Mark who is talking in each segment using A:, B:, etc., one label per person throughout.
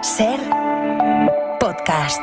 A: Ser podcast.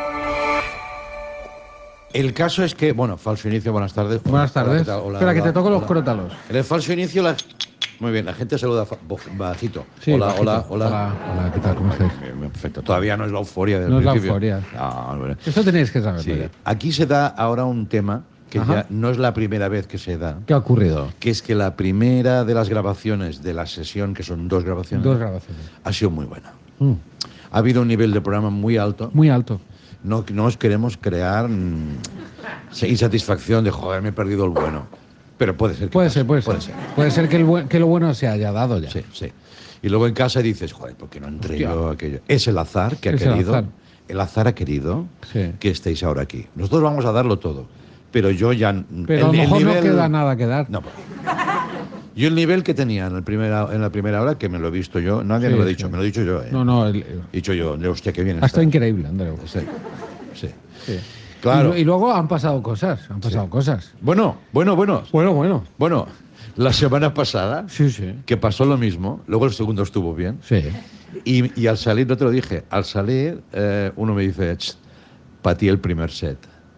B: El caso es que, bueno, falso inicio, buenas tardes.
C: Buenas tardes.
B: Hola, ¿qué tal? Hola,
C: Espera, que
B: hola,
C: te toco los
B: hola.
C: crótalos.
B: En el falso inicio, muy bien, la gente saluda bajito.
C: Sí,
B: hola,
C: bajito.
B: hola, hola.
C: Hola, ¿qué tal? ¿Cómo estáis?
B: Bien, perfecto. Todavía no es la euforia del
C: No es la
B: principio.
C: euforia.
B: No, bueno.
C: Eso tenéis que saberlo
B: Sí.
C: ya.
B: Aquí se da ahora un tema que
C: Ajá.
B: ya no es la primera vez que se da,
C: ¿Qué ha ocurrido?
B: que es que la primera de las grabaciones de la sesión, que son dos grabaciones,
C: Dos grabaciones.
B: ha sido muy buena.
C: Mm,
B: Ha habido un nivel de programa muy alto.
C: Muy alto.
B: No os queremos crear insatisfacción de, joder, me he perdido el bueno. Pero puede ser que
C: Puede
B: pase,
C: ser, puede ser. Puede ser que lo bueno se haya dado ya.
B: Sí, sí. Y luego en casa dices, joder, ¿por qué no entré
C: Hostia.
B: yo a aquello? Es el azar que ha
C: Es el
B: querido.
C: azar.
B: El azar ha querido
C: Sí.
B: que estéis ahora aquí. Nosotros vamos a darlo todo. Pero yo ya.
C: Pero a lo mejor no queda nada que dar.
B: No, yo el nivel que tenía en la primera hora, que me lo he visto yo, nadie
C: Sí,
B: me lo ha
C: sí.
B: dicho, me lo he dicho yo.
C: No,
B: He dicho yo, hostia, qué bien
C: ha estado
B: está.
C: increíble, Andreu.
B: Sí, sí.
C: Sí.
B: Claro.
C: Y luego han pasado cosas. Cosas.
B: Bueno.
C: Bueno.
B: La semana pasada,
C: Sí, sí.
B: que pasó lo mismo, luego el segundo estuvo bien.
C: Sí.
B: Y al salir, no te lo dije, al salir uno me dice, para ti el primer set.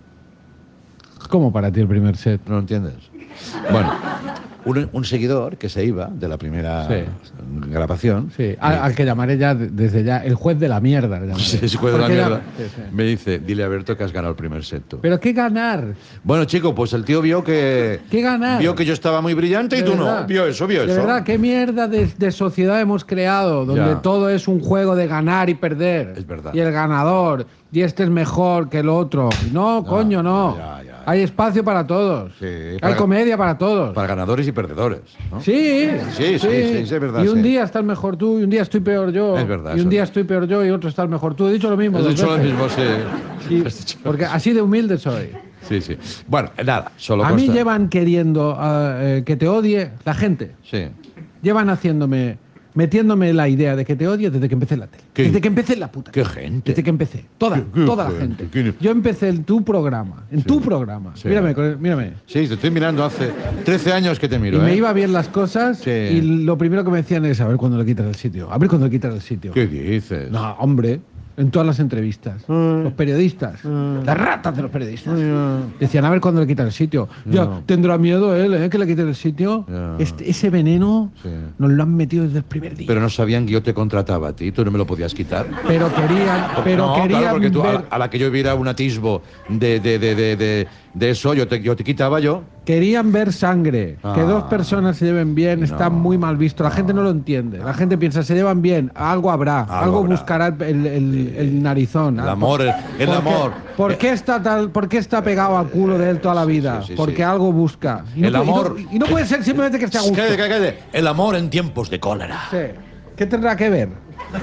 C: ¿Cómo para ti el primer set?
B: ¿No lo entiendes? Bueno, un seguidor que se iba de la primera
C: Sí.
B: grabación.
C: Sí. Al que llamaré ya desde ya el juez de la mierda. le llamaré.
B: Sí, ese juez de la
C: Porque
B: mierda.
C: Sí, sí.
B: Me dice, dile a Berto que has ganado el primer set tú.
C: Pero qué ganar.
B: Bueno, chico, pues el tío vio que...
C: ¿Qué ganar?
B: Vio que yo estaba muy brillante y
C: De
B: tú
C: verdad.
B: no. Vio eso.
C: De verdad, qué mierda de sociedad hemos creado, donde
B: Ya.
C: todo es un juego de ganar y perder.
B: Es verdad.
C: Y el ganador, y este es mejor que el otro. No, coño, no.
B: ya.
C: Hay espacio para todos.
B: Sí,
C: Hay comedia para todos.
B: Para ganadores y perdedores, ¿no?
C: Sí,
B: Sí, es verdad,
C: Y un
B: sí.
C: día estás mejor tú, y un día estoy peor yo.
B: Es verdad,
C: Y un
B: eso
C: día
B: es.
C: estoy peor yo, y otro estás mejor tú. He dicho lo mismo.
B: Has
C: dos
B: dicho lo
C: veces.
B: mismo, sí.
C: Y-
B: Has dicho-
C: porque así de humilde soy.
B: Sí, sí. Bueno, nada, solo
C: A mí
B: consta-
C: llevan queriendo que te odie la gente.
B: Sí.
C: Llevan metiéndome la idea de que te odie desde que empecé la tele.
B: ¿Qué?
C: Desde que empecé la puta.
B: ¿Qué gente?
C: Desde que empecé. Toda
B: ¿Qué
C: la
B: gente?
C: gente.
B: ¿Quién?
C: Yo empecé en tu programa. Tu programa.
B: Sí.
C: Mírame.
B: Sí, te estoy mirando hace 13 años que te miro,
C: Y me
B: ¿eh?
C: iba bien las cosas
B: Sí.
C: y lo primero que me decían es a ver cuándo le quitas el sitio. A ver cuándo le quitas el sitio.
B: ¿Qué dices?
C: No, hombre. En todas las entrevistas. Los periodistas. Las ratas de los periodistas. Decían, a ver cuándo le quitan el sitio. Ya, tendrá miedo él, que le quiten el sitio.
B: Ya.
C: Ese veneno
B: Sí.
C: nos lo han metido desde el primer día.
B: Pero no sabían que yo te contrataba a ti, tú no me lo podías quitar.
C: Pero querían
B: Claro, porque tú,
C: ver,
B: a la que yo viera un atisbo de eso, yo te quitaba yo.
C: querían ver sangre.
B: Ah.
C: Que dos personas se lleven bien está muy mal visto. La gente no lo entiende. La gente piensa, se llevan bien, algo habrá. Algo
B: habrá.
C: buscará el narizón.
B: El amor, el amor.
C: ¿Por qué está pegado al culo de él toda la vida?
B: Sí.
C: Porque algo busca. Y
B: El amor.
C: Y no puede ser simplemente que esté a gusto.
B: Cállate. El amor en tiempos de cólera.
C: Sí. ¿Qué tendrá que ver?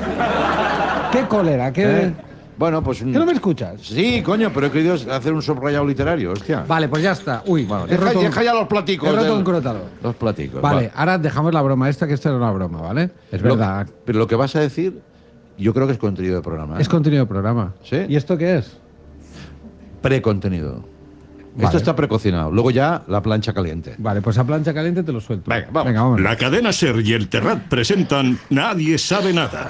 C: ¿Qué cólera? ¿Qué,
B: Bueno, pues...
C: ¿Qué no me escuchas?
B: Sí, coño, pero he querido hacer un subrayado literario, hostia.
C: Vale, pues ya está. Uy,
B: Bueno,
C: he roto un-
B: deja ya los platicos.
C: he roto
B: del-
C: un crótalo.
B: Los platicos.
C: Vale,
B: va.
C: ahora dejamos la broma esta, que esta era una broma, ¿vale? Es
B: Lo-
C: verdad.
B: Pero lo que vas a decir, yo creo que es contenido de programa. ¿eh?
C: Es contenido de programa.
B: ¿Sí?
C: ¿Y esto qué es?
B: Precontenido.
C: Vale.
B: Esto está precocinado. Luego ya la plancha caliente.
C: Vale, pues a plancha caliente te lo suelto.
B: Venga, vamos.
C: vámonos.
D: La cadena SER y el Terrat presentan Nadie sabe nada.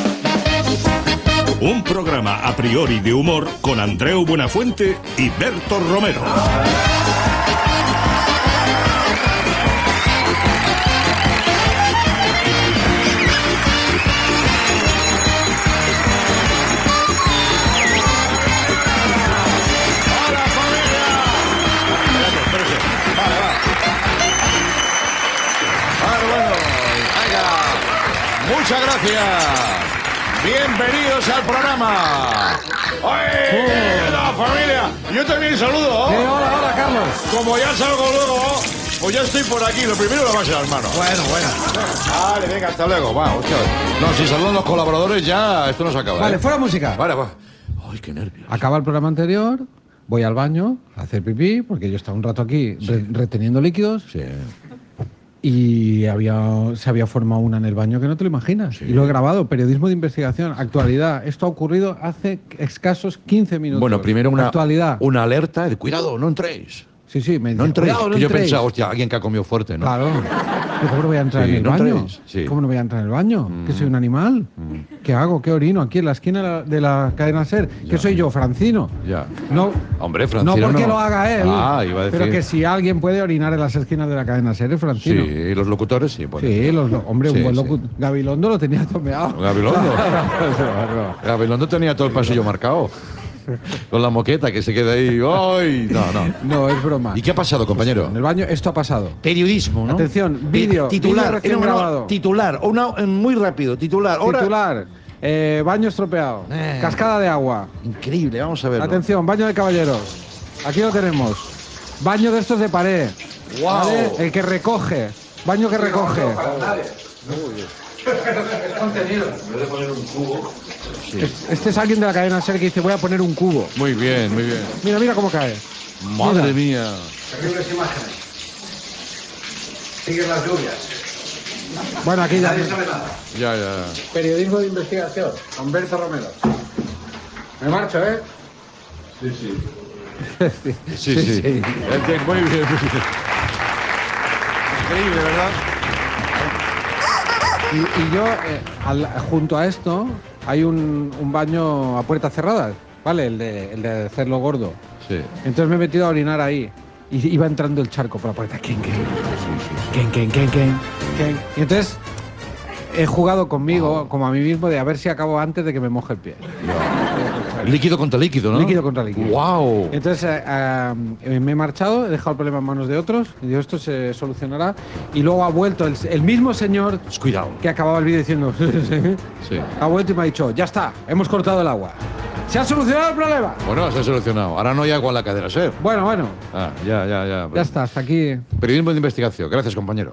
D: Un programa a priori de humor con Andreu Buenafuente y Berto Romero.
B: Bueno, venga. Muchas gracias. Bienvenidos al programa. ¡Oye! ¡La familia! Yo también saludo.
C: Hola, Carlos.
B: Como ya salgo luego, pues ya estoy por aquí. Lo primero lavarse las manos.
C: Bueno.
B: Vale, venga, hasta luego. Va, hostia. No, si saludan los colaboradores ya, esto no se acaba.
C: Vale,
B: ¿eh?
C: fuera música.
B: Vale, va. Ay, qué nervios.
C: Acaba el programa anterior, voy al baño a hacer pipí, porque yo estaba un rato aquí reteniendo líquidos.
B: Sí.
C: Y se había formado una en el baño que no te lo imaginas. Y lo he grabado, periodismo de investigación, actualidad. Esto ha ocurrido hace escasos 15 minutos.
B: Bueno, primero
C: Actualidad.
B: una alerta de cuidado, no entréis.
C: Sí, me
B: No
C: dice,
B: entréis.
C: "Cuidado, no
B: Que yo
C: entréis".
B: pensaba, hostia, alguien que ha comido fuerte, ¿no?
C: Claro. ¿Cómo no voy a entrar
B: Sí,
C: en el
B: ¿no
C: baño?
B: entráis? Sí.
C: ¿Cómo no voy a entrar en el baño? ¿Que soy un animal? ¿Qué hago? ¿Qué orino? Aquí en la esquina de la cadena SER. ¿Qué soy yo, Francino?
B: Ya.
C: No,
B: Hombre, Francino
C: no porque
B: no.
C: lo haga él,
B: Ah, iba a decir.
C: pero que si alguien puede orinar en las esquinas de la cadena SER es Francino.
B: Sí, los locutores sí. Bueno.
C: Sí, hombre,
B: Sí,
C: un buen
B: sí.
C: locutor. Gabilondo lo tenía tomeado.
B: Gabilondo. Gabilondo tenía todo el pasillo marcado. Con la moqueta que se queda ahí. ¡Ay! No, no.
C: No, es broma.
B: ¿Y qué ha pasado, compañero?
C: En el baño esto ha pasado.
B: Periodismo, ¿no?
C: Atención, vídeo,
B: Titular.
C: vídeo recién
B: No, no,
C: grabado.
B: Titular. Muy rápido. Titular. Ahora-
C: Titular, baño estropeado, cascada de agua.
B: Increíble, vamos a ver.
C: Atención, baño de caballeros. Aquí lo tenemos. Baño de estos de pared.
B: Guau.
C: ¿Vale? El que recoge. Baño que recoge. Este es alguien de la cadena SER que dice voy a poner un cubo.
B: Muy bien, muy bien.
C: Mira, mira cómo cae.
B: Madre mía.
E: Terribles imágenes. Siguen las lluvias.
C: Bueno, aquí ya.
E: Nadie sabe nada.
B: Ya, ya.
C: Periodismo de investigación. Humberto Romero. Me marcho, ¿eh?
B: Sí, sí. Muy bien, muy bien. Increíble, ¿verdad?
C: Y yo, junto a esto, hay un baño a puertas cerradas, ¿vale? El de hacerlo gordo.
B: Sí.
C: Entonces me he metido a orinar ahí. Y iba entrando el charco por la puerta. Ken. Y entonces he jugado conmigo, como a mí mismo, de a ver si acabo antes de que me moje el pie.
B: Líquido contra líquido, ¿no?
C: Líquido contra líquido.
B: ¡Wow!
C: Entonces me he marchado, he dejado el problema en manos de otros, y digo, esto se solucionará. Y luego ha vuelto el mismo señor
B: Cuidado.
C: que acababa el vídeo diciendo,
B: Sí.
C: ha vuelto y me ha dicho, ya está, hemos cortado el agua. ¿Se ha solucionado el problema?
B: Bueno, se ha solucionado. Ahora no hay agua en la cadena SER.
C: Bueno,
B: Ah, ya.
C: ya está, hasta aquí.
B: Periodismo de investigación. Gracias, compañero.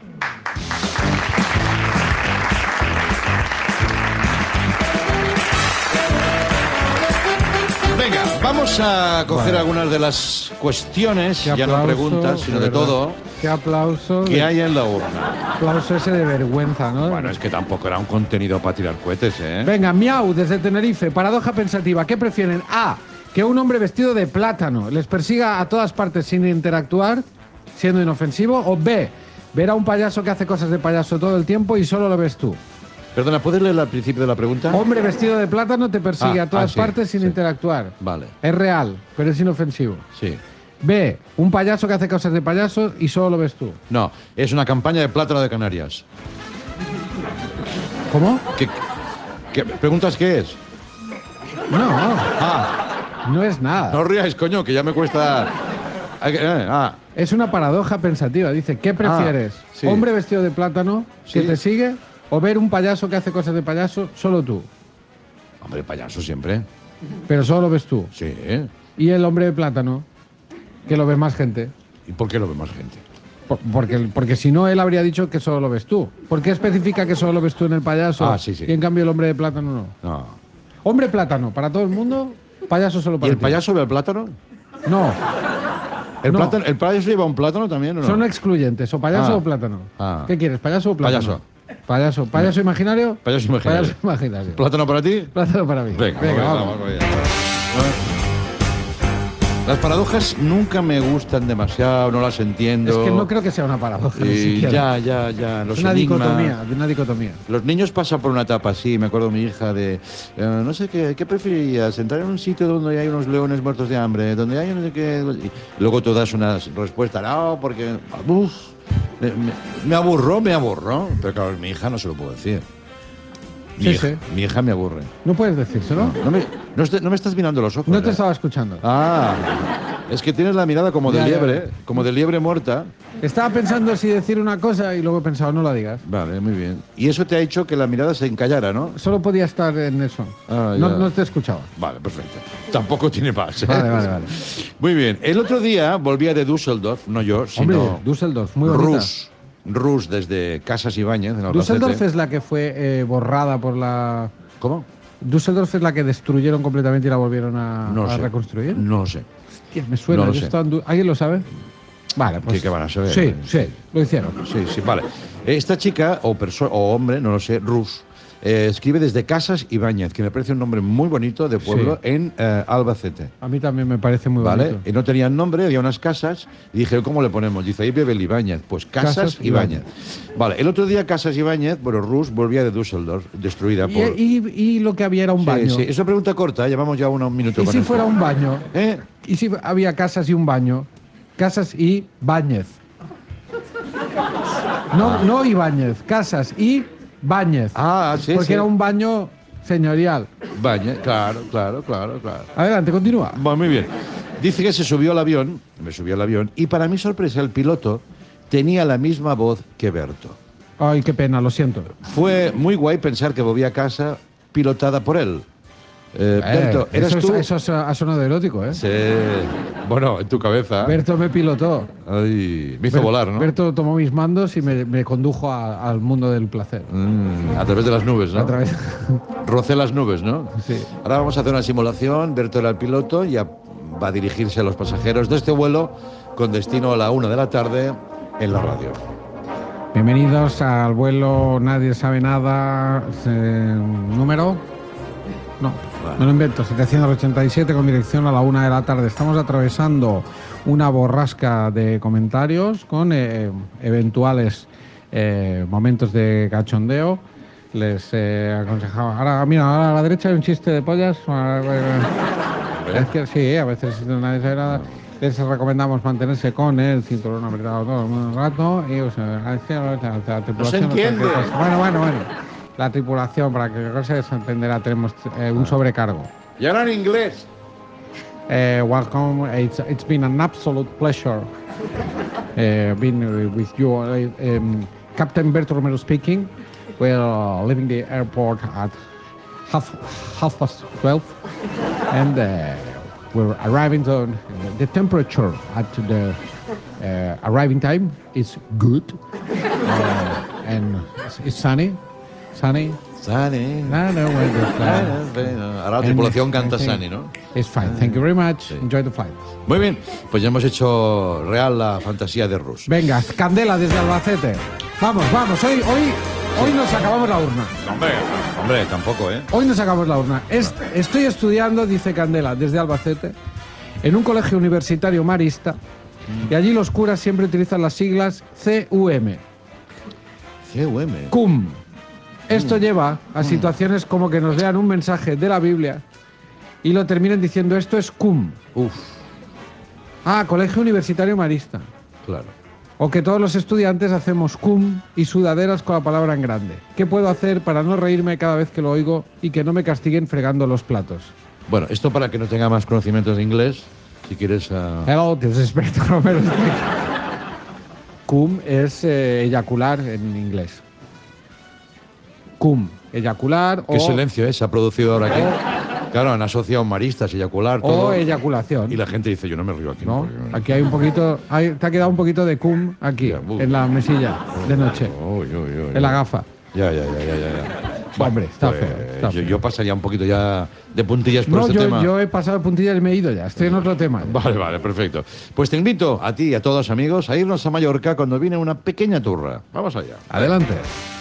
B: Venga, vamos a coger algunas de las cuestiones,
C: Qué
B: ya no
C: aplauso,
B: preguntas, sino de
C: verdad.
B: todo,
C: Qué aplauso.
B: que hay en la urna.
C: Aplauso ese de vergüenza, ¿no?
B: Bueno, es que tampoco era un contenido para tirar cohetes, ¿eh?
C: Venga, Miau, desde Tenerife, paradoja pensativa. ¿Qué prefieren? A, que un hombre vestido de plátano les persiga a todas partes sin interactuar, siendo inofensivo. O B, ver a un payaso que hace cosas de payaso todo el tiempo y solo lo ves tú.
B: Perdona, ¿puedes leer al principio de la pregunta?
C: Hombre vestido de plátano te persigue a todas
B: sí,
C: partes sin
B: sí.
C: interactuar.
B: Vale.
C: Es real, pero es inofensivo.
B: Sí.
C: B, un payaso que hace cosas de payaso y solo lo ves tú.
B: No, es una campaña de plátano de Canarias.
C: ¿Cómo?
B: ¿Qué preguntas qué es?
C: No,
B: Ah,
C: no es nada.
B: no os ríais, coño, que ya me cuesta...
C: Es una paradoja pensativa. Dice, ¿qué prefieres?
B: sí.
C: ¿Hombre vestido de plátano que
B: Sí.
C: te sigue o ver un payaso que hace cosas de payaso solo tú?
B: Hombre, payaso siempre.
C: Pero solo lo ves tú.
B: Sí.
C: Y el hombre de plátano, que lo ve más gente.
B: ¿Y por qué lo ve más gente?
C: Porque si no, él habría dicho que solo lo ves tú. ¿Por qué especifica que solo lo ves tú en el payaso?
B: Ah, sí, sí.
C: Y en cambio el hombre de plátano no.
B: No.
C: Hombre plátano, para todo el mundo, payaso solo
B: ¿Y
C: para
B: el
C: ti.
B: payaso ve el plátano?
C: No,
B: ¿El,
C: No.
B: plátano, ¿El payaso lleva un plátano también o no?
C: son excluyentes. O payaso
B: Ah.
C: o plátano.
B: Ah.
C: ¿Qué quieres, payaso o plátano?
B: Payaso.
C: ¿Payaso imaginario?
B: Payaso imaginario.
C: Payaso imaginario.
B: ¿Plátano para ti?
C: Plátano para mí.
B: Venga,
C: vamos.
B: vamos. Las paradojas nunca me gustan demasiado, no las entiendo.
C: Es que no creo que sea una paradoja, ni
B: Y
C: siquiera.
B: ya. Los
C: Es una
B: enigmas.
C: dicotomía.
B: Los niños pasan por una etapa así, me acuerdo mi hija de, no sé qué preferirías, entrar en un sitio donde hay unos leones muertos de hambre, donde hay no sé qué, y luego tú das una respuesta, no, porque, me aburró, pero claro, mi hija no se lo puedo decir.
C: Sí, sí.
B: Mi hija me aburre.
C: No puedes decírselo.
B: No me estás mirando los ojos.
C: No te
B: ¿eh?
C: estaba escuchando.
B: Ah, es que tienes la mirada como de
C: Ya, ya.
B: liebre, como de liebre muerta.
C: Estaba pensando si decir una cosa y luego he pensado, no la digas.
B: Vale, muy bien. Y eso te ha hecho que la mirada se encallara, ¿no?
C: Solo podía estar en eso.
B: Ah,
C: no,
B: ya.
C: no te escuchaba.
B: Vale, perfecto. Tampoco tiene más. ¿eh?
C: Vale.
B: Muy bien. El otro día volvía de Düsseldorf, no yo,
C: Hombre,
B: sino
C: Düsseldorf, muy bonita.
B: Rus desde Casas Ibáñez, en
C: Düsseldorf
B: Albacete.
C: es la que fue borrada por la...
B: ¿Cómo?
C: Düsseldorf es la que destruyeron completamente y la volvieron a
B: sé.
C: reconstruir.
B: No lo sé.
C: Hostia, me suena.
B: No lo
C: yo
B: sé.
C: estaba en ¿Alguien lo sabe? Vale, pues...
B: ¿Qué van a saber?
C: Sí, lo hicieron.
B: Sí, vale. Esta chica, o hombre, no lo sé, Rus, escribe desde Casas Ibáñez, que me parece un nombre muy bonito de pueblo en Albacete.
C: A mí también me parece muy
B: ¿Vale?
C: bonito.
B: Y no tenían nombre, había unas casas, y dije, ¿cómo le ponemos? Dice, ahí vive el Ibáñez. Pues Casas Ibáñez. Vale, el otro día Casas Ibáñez, bueno, Rus volvía de Düsseldorf, destruida por...
C: Y lo que había era un baño.
B: Sí, es una pregunta corta, llevamos ya un minuto
C: ¿Y
B: con
C: si
B: esto.
C: fuera un baño?
B: ¿Eh?
C: ¿Y si había casas y un baño? Casas y Báñez. No Ibáñez, Casas y Báñez.
B: Ah, sí,
C: Porque
B: sí.
C: era un baño señorial.
B: Ibáñez, claro.
C: Adelante, continúa.
B: Bueno, muy bien. Dice que se subió al avión, me subió al avión, y para mi sorpresa el piloto tenía la misma voz que Berto.
C: Ay, qué pena, lo siento.
B: Fue muy guay pensar que volvía a casa pilotada por él. Berto, ¿eras tú?
C: Eso ha sonado erótico, ¿eh?
B: Sí. Bueno, en tu cabeza.
C: Berto me pilotó.
B: Ay, me hizo volar, ¿no?
C: Berto tomó mis mandos y me condujo al mundo del placer.
B: A través de las nubes, ¿no?
C: A través.
B: Rocé las nubes, ¿no?
C: Sí.
B: Ahora vamos a hacer una simulación. Berto era el piloto y va a dirigirse a los pasajeros de este vuelo con destino a la 1 de la tarde en la radio.
C: Bienvenidos al vuelo Nadie sabe nada. ¿Número? No, me lo invento. 787 con dirección a la 1 de la tarde. Estamos atravesando una borrasca de comentarios con eventuales momentos de cachondeo. Les aconsejaba. Ahora, mira, ahora a la derecha hay un chiste de pollas. Es que sí, a veces nadie sabe nada. Les recomendamos mantenerse con el cinturón apretado todo el rato y la tripulación.
B: entiende.
C: Bueno. La tripulación, para que se entenderá, tenemos un sobrecargo.
B: Y ahora en inglés.
C: Welcome. It's been an absolute pleasure being with you. Captain Berto Romero speaking. We're leaving the airport at half past 12, and we're arriving on the temperature at the arriving time is good, and it's sunny.
B: Sani. Ahora la tripulación canta Sani, ¿no?
C: It's fine. Thank you very much. Enjoy the flight.
B: Muy bien, pues ya hemos hecho real la fantasía de Rus.
C: Venga, Candela desde Albacete. Vamos. Hoy nos acabamos la urna.
B: Hombre, tampoco, ¿eh?
C: Hoy nos sacamos la urna. Estoy estudiando, dice Candela, desde Albacete, en un colegio universitario marista, y allí los curas siempre utilizan las siglas CUM. CUM. Esto lleva a situaciones como que nos lean un mensaje de la Biblia y lo terminen diciendo esto es cum.
B: Uf,
C: Ah, colegio universitario marista.
B: claro.
C: O que todos los estudiantes hacemos cum y sudaderas con la palabra en grande. ¿Qué puedo hacer para no reírme cada vez que lo oigo y que no me castiguen fregando los platos?
B: Bueno, esto para que no tenga más conocimientos de inglés, si quieres...
C: Hello, this is Berto Romero. Cum es eyacular en inglés. Cum, eyacular
B: Qué silencio, se ha producido ahora aquí. Claro, han asociado maristas, eyacular, todo.
C: o eyaculación.
B: Y la gente dice, yo no me río aquí.
C: ¿No?
B: porque-
C: Aquí hay un poquito, te ha quedado un poquito de cum aquí,
B: Ya,
C: en la mesilla de noche,
B: Uy,
C: en la gafa.
B: Ya.
C: Hombre, está
B: Pues,
C: feo. Está feo.
B: yo pasaría un poquito ya de puntillas por
C: No,
B: este tema.
C: yo he pasado de puntilla y me he ido ya. Estoy en otro tema.
B: Vale, perfecto. Pues te invito a ti y a todos amigos a irnos a Mallorca cuando viene una pequeña turra. Vamos allá.
C: Adelante.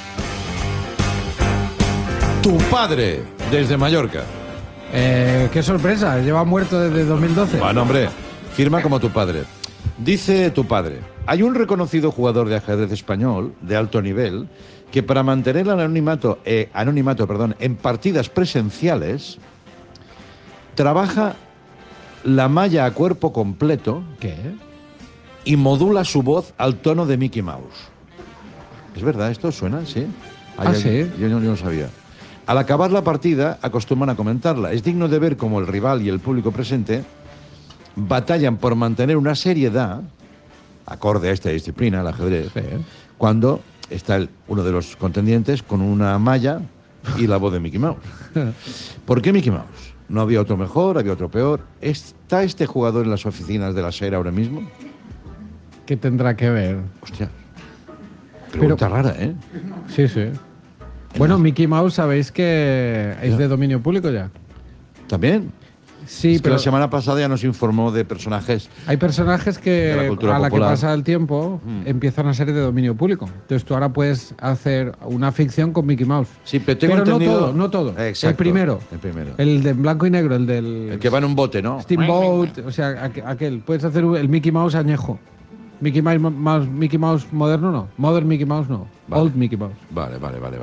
B: Tu padre, desde Mallorca.
C: Qué sorpresa. Lleva muerto desde 2012.
B: Bueno, hombre, firma como tu padre. Dice tu padre, hay un reconocido jugador de ajedrez español de alto nivel que para mantener el anonimato en partidas presenciales trabaja la malla a cuerpo completo
C: ¿Qué?
B: y modula su voz al tono de Mickey Mouse. ¿Es verdad esto? ¿Suena? ¿Sí?
C: Sí.
B: Yo no sabía. Al acabar la partida, acostumbran a comentarla. Es digno de ver cómo el rival y el público presente batallan por mantener una seriedad acorde a esta disciplina, el ajedrez,
C: Sí.
B: cuando está uno de los contendientes con una malla y la voz de Mickey Mouse. ¿Por qué Mickey Mouse? ¿No había otro mejor? ¿Había otro peor? ¿Está este jugador en las oficinas de la SER ahora mismo?
C: ¿Qué tendrá que ver?
B: Hostia. Pregunta rara, ¿eh?
C: Sí. Bueno, Mickey Mouse, ¿sabéis que es de dominio público ya?
B: ¿También?
C: Sí,
B: Es que
C: pero
B: la semana pasada ya nos informó de personajes.
C: hay personajes
B: De la
C: que
B: cultura
C: a la que
B: popular.
C: pasa el tiempo empiezan a ser de dominio público. Entonces tú ahora puedes hacer una ficción con Mickey Mouse.
B: Sí, pero tengo
C: no
B: entendido.
C: todo, no todo.
B: Exacto,
C: El primero.
B: El primero.
C: El de blanco y negro, el del
B: El que va en un bote, ¿no?
C: Steamboat, o sea, aquel. Puedes hacer el Mickey Mouse añejo. Mickey Mouse moderno no. Modern Mickey Mouse no.
B: Vale.
C: Old Mickey Mouse.
B: Vale.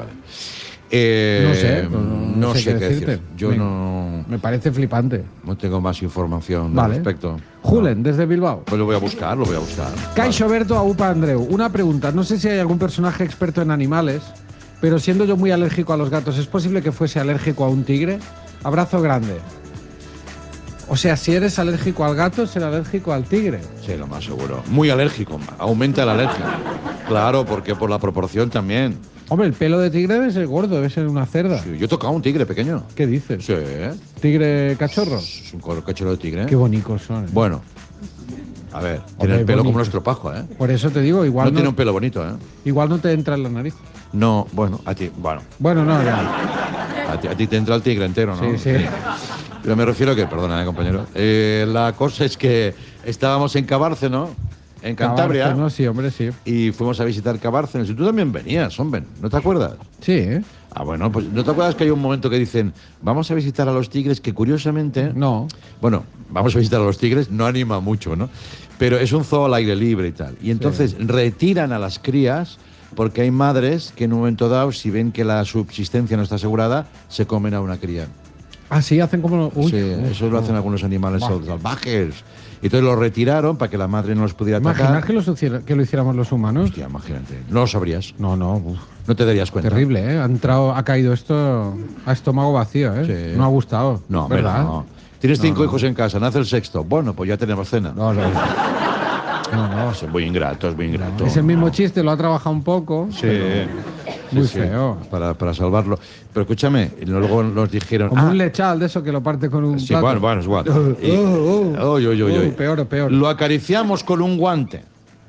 C: No sé,
B: no sé qué
C: decirte.
B: decir. Yo
C: Me parece flipante.
B: no tengo más información
C: Vale.
B: al respecto.
C: Julen, desde Bilbao.
B: Pues lo voy a buscar.
C: Caixo Berto a Upa Andreu. Una pregunta. No sé si hay algún personaje experto en animales, pero siendo yo muy alérgico a los gatos, ¿es posible que fuese alérgico a un tigre? Abrazo grande. O sea, si eres alérgico al gato, serás alérgico al tigre.
B: Sí, lo más seguro. Muy alérgico. Aumenta la alergia. Claro, porque por la proporción también.
C: Hombre, el pelo de tigre debe ser gordo, debe ser una cerda.
B: Sí, yo he tocado un tigre pequeño.
C: ¿Qué dices?
B: Sí,
C: ¿Tigre cachorro?
B: es un cachorro de tigre.
C: Qué bonitos son.
B: Bueno, a ver, tiene el pelo
C: bonito.
B: como nuestro pajo, ¿eh?
C: Por eso te digo, igual
B: No tiene un pelo bonito, ¿eh?
C: igual no te entra en la nariz.
B: No, bueno, a ti, bueno,
C: Bueno, no, ya.
B: a ti te entra el tigre entero, ¿no?
C: Sí, sí.
B: Pero me refiero a que, perdona, compañero. La cosa es que estábamos en Cabárceno, en Cantabria,
C: No, sí, hombre, sí.
B: y fuimos a visitar Cabárceno. Y tú también venías, hombre, ¿no te acuerdas?
C: Sí, ¿eh?
B: Ah, bueno, pues ¿no te acuerdas que hay un momento que dicen, vamos a visitar a los tigres, que curiosamente...
C: No.
B: Bueno, vamos a visitar a los tigres, no anima mucho, ¿no? Pero es un zoo al aire libre y tal. Y entonces retiran a las crías porque hay madres que en un momento dado, si ven que la subsistencia no está asegurada, se comen a una cría.
C: Ah, sí, hacen como... Uy,
B: Sí, eso lo hacen algunos animales salvajes. Y entonces lo retiraron para que la madre no los pudiera
C: ¿Imaginas
B: atacar.
C: que lo hiciéramos los humanos?
B: Hostia, imagínate. No lo sabrías.
C: No, no. Uf.
B: No te darías cuenta.
C: Terrible, ¿eh? Ha caído esto a estómago vacío, ¿eh?
B: Sí.
C: No ha gustado.
B: No,
C: ¿verdad?
B: no. Tienes 5 hijos en casa, nace el sexto. Bueno, pues ya tenemos cena.
C: No, no.
B: Es muy ingrato, es muy ingrato.
C: Es el mismo chiste, lo ha trabajado un poco.
B: Sí.
C: pero Muy feo.
B: Para salvarlo. Pero escúchame, luego nos dijeron.
C: Como un lechal de eso que lo parte con un
B: Sí,
C: plato.
B: bueno, es igual. Y-
C: Peor, peor.
B: Lo acariciamos con un guante.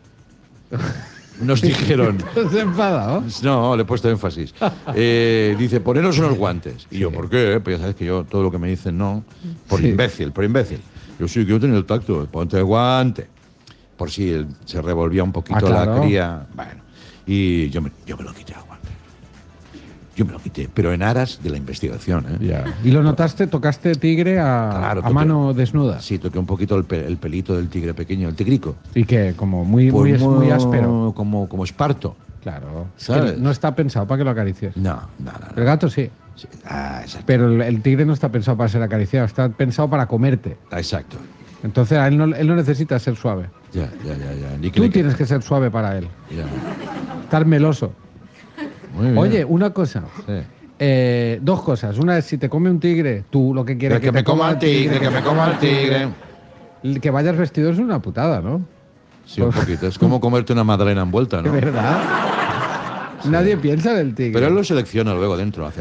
B: Nos dijeron.
C: ¿Estás enfadado?
B: No, le he puesto énfasis. Dice, poneros unos guantes. Y yo, ¿por qué? Pues ya sabes que yo todo lo que me dicen no. Por
C: Sí.
B: imbécil. Yo sí, que yo tenía el tacto. Ponte el guante. Por si se revolvía un poquito
C: claro.
B: la cría. Bueno. Y yo me lo quité el guante. Yo me lo quité, pero en aras de la investigación. ¿eh?
C: Ya. ¿Y lo notaste? ¿Tocaste tigre
B: Claro,
C: a
B: toqué.
C: mano desnuda?
B: Sí, toqué un poquito el pelito del tigre pequeño, el tigrico.
C: ¿Y qué? Como muy,
B: Pues
C: muy áspero.
B: Como esparto.
C: Claro.
B: ¿Sabes?
C: Que no está pensado para que lo acaricies.
B: No.
C: El gato sí.
B: Sí. Ah, exacto.
C: Pero el tigre no está pensado para ser acariciado, está pensado para comerte.
B: Exacto.
C: Entonces él no necesita ser suave.
B: Ya. Ni que
C: Tú
B: le-
C: tienes que ser suave para él.
B: Ya.
C: Estar meloso.
B: Muy bien.
C: Oye, una cosa.
B: Sí.
C: Dos cosas. Una es si te come un tigre, tú lo que quieres
B: Que me coma el tigre, que me coma el tigre.
C: Que vayas vestido es una putada, ¿no?
B: Sí, un poquito. Es como comerte una magdalena envuelta,
C: ¿De
B: ¿no?
C: verdad? Nadie piensa del tigre.
B: Pero él lo selecciona luego dentro. Hacia...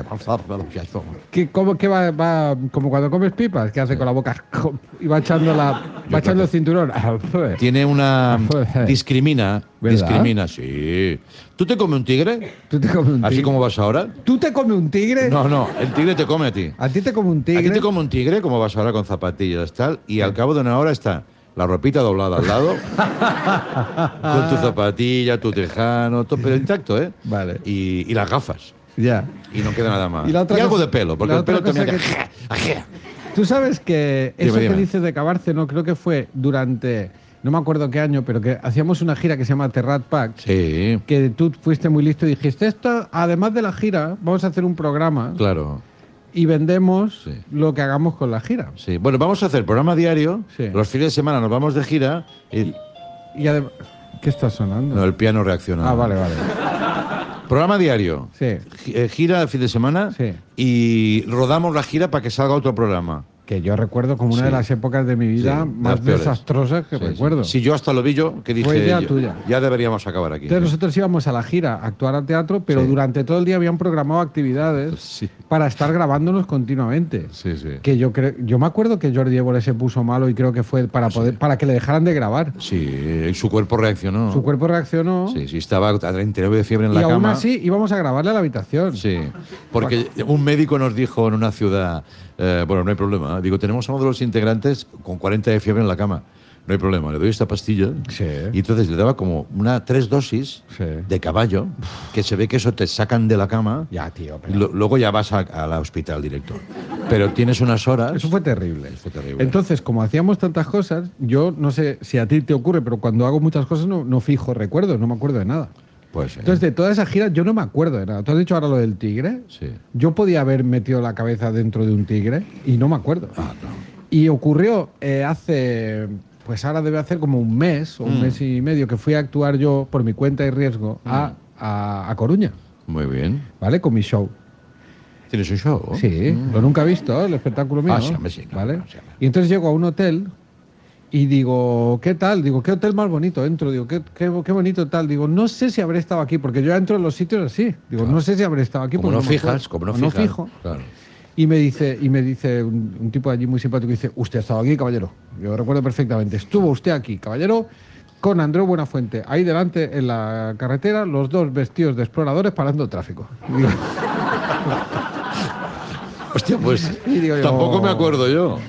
C: ¿Qué va como cuando comes pipas? ¿Qué hace con la boca? Y va echando el cinturón.
B: Tiene una...
C: Joder.
B: Discrimina.
C: ¿Verdad?
B: Discrimina, sí. ¿Tú te comes un tigre?
C: ¿Tú te comes un tigre?
B: ¿Así como vas ahora?
C: ¿Tú te comes un tigre?
B: No. El tigre te come a ti.
C: ¿A ti te come un
B: A ti
C: tigre?
B: te come un tigre, como vas ahora con zapatillas tal, y al cabo de una hora está la ropita doblada al lado, con tu zapatilla, tu tejano, todo, pero intacto, ¿eh?
C: Vale.
B: Y las gafas.
C: Ya.
B: Y no queda nada más.
C: Y la otra
B: algo
C: cosa-
B: de pelo, porque
C: la
B: el pelo
C: otra
B: también
C: cosa
B: hace...
C: Tú sabes que eso
B: Dime.
C: que dices de Cabárceno, creo que fue durante, no me acuerdo qué año, pero que hacíamos una gira que se llama Terrat Pack,
B: Sí,
C: que tú fuiste muy listo y dijiste, esto, además de la gira, vamos a hacer un programa
B: claro.
C: y vendemos
B: Sí.
C: lo que hagamos con la gira.
B: Sí. Bueno, vamos a hacer programa diario.
C: Sí.
B: Los fines de semana nos vamos de gira. Y...
C: Y además... ¿Qué está sonando?
B: No, el piano reacciona.
C: Ah, vale.
B: Programa diario.
C: Sí.
B: Gira el fin de semana.
C: Sí.
B: Y rodamos la gira para que salga otro programa.
C: Que yo recuerdo como una
B: Sí.
C: de las épocas de mi vida
B: Sí,
C: más
B: las peores.
C: desastrosas que
B: Sí,
C: recuerdo.
B: sí. Si yo hasta lo vi yo, que dije,
C: Fue idea
B: yo-
C: tuya.
B: ya deberíamos acabar aquí.
C: Entonces nosotros íbamos a la gira a actuar al teatro, pero
B: Sí.
C: durante todo el día habían programado actividades
B: Sí.
C: para estar grabándonos continuamente.
B: Sí.
C: Que yo me acuerdo que Jordi Évole se puso malo y creo que fue para que le dejaran de grabar.
B: Sí, su cuerpo reaccionó.
C: Su cuerpo reaccionó
B: Sí, estaba a 39 de fiebre en
C: y
B: la
C: aún
B: cama.
C: así íbamos a grabarle a la habitación.
B: Sí, porque un médico nos dijo en una ciudad, bueno, no hay problema, programa, digo, tenemos a uno de los integrantes con 40 de fiebre en la cama. No hay problema, le doy esta pastilla.
C: Sí.
B: Y entonces le daba como 3 dosis
C: Sí.
B: de caballo, que se ve que eso te sacan de la cama.
C: Ya, tío.
B: Y
C: Pero
B: luego ya vas al hospital directo. Pero tienes unas horas.
C: eso fue terrible.
B: Fue terrible.
C: Entonces, como hacíamos tantas cosas, yo no sé si a ti te ocurre, pero cuando hago muchas cosas no fijo recuerdos, no me acuerdo de nada.
B: Pues,
C: Entonces, de toda esa gira yo no me acuerdo de nada. ¿Tú has dicho ahora lo del tigre?
B: sí.
C: Yo podía haber metido la cabeza dentro de un tigre y no me acuerdo.
B: Ah, no.
C: Y ocurrió hace, pues ahora debe hacer como un mes o un mes y medio que fui a actuar yo por mi cuenta y riesgo a Coruña,
B: Muy bien.
C: ¿vale? Con mi show.
B: ¿Tienes un show?
C: Sí, lo nunca he visto, el espectáculo mío.
B: Ah, sí, hombre, sí, claro,
C: ¿vale?
B: sí, hombre.
C: Y entonces llego a un hotel y digo, ¿qué tal? Digo, ¿qué hotel más bonito? Entro, digo, qué bonito tal. Digo, no sé si habré estado aquí, porque yo ya entro en los sitios así. Digo, no sé si habré estado aquí.
B: Como
C: porque
B: no
C: me
B: fijas,
C: acuerdo.
B: como no
C: Como
B: fijas.
C: fijo.
B: Claro.
C: Y me dice un tipo allí muy simpático, dice, ¿usted ha estado aquí, caballero? Yo recuerdo perfectamente. Estuvo usted aquí, caballero, con Andreu Buenafuente, ahí delante en la carretera, los dos vestidos de exploradores parando el tráfico. Y digo,
B: Hostia, pues
C: Y digo yo-
B: tampoco me acuerdo yo.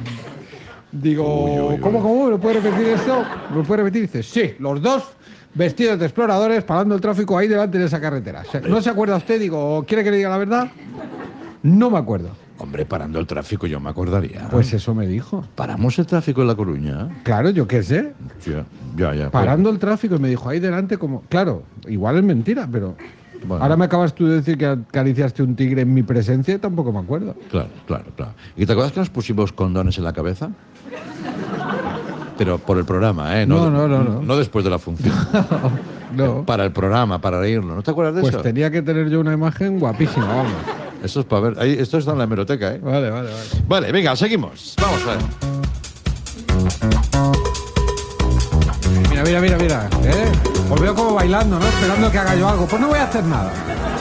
C: ¿Cómo? ¿Me puede repetir esto? ¿Me puede repetir? Dice, sí, los dos vestidos de exploradores parando el tráfico ahí delante de esa carretera. ¿No se acuerda usted? Digo, ¿quiere que le diga la verdad? No me acuerdo.
B: Hombre, parando el tráfico yo me acordaría.
C: Pues eso me dijo.
B: Paramos el tráfico en La Coruña.
C: Claro, yo qué sé.
B: Ya.
C: Parando el tráfico y me dijo ahí delante como... Claro, igual es mentira, pero...
B: Bueno.
C: Ahora me acabas tú de decir que acariciaste un tigre en mi presencia y tampoco me acuerdo.
B: Claro. ¿Y te acuerdas que nos pusimos condones en la cabeza? Pero por el programa, ¿eh?
C: No.
B: No después de la función.
C: No.
B: Para el programa, para reírnos. ¿No te acuerdas de
C: Pues
B: eso?
C: tenía que tener yo una imagen guapísima, vamos.
B: Eso es para ver. Ahí, esto está en la hemeroteca, ¿eh?
C: Vale.
B: Vale, venga, seguimos. Vamos a ver.
C: Mira. Os veo como bailando, ¿no? Esperando que haga yo algo. Pues no voy a hacer nada.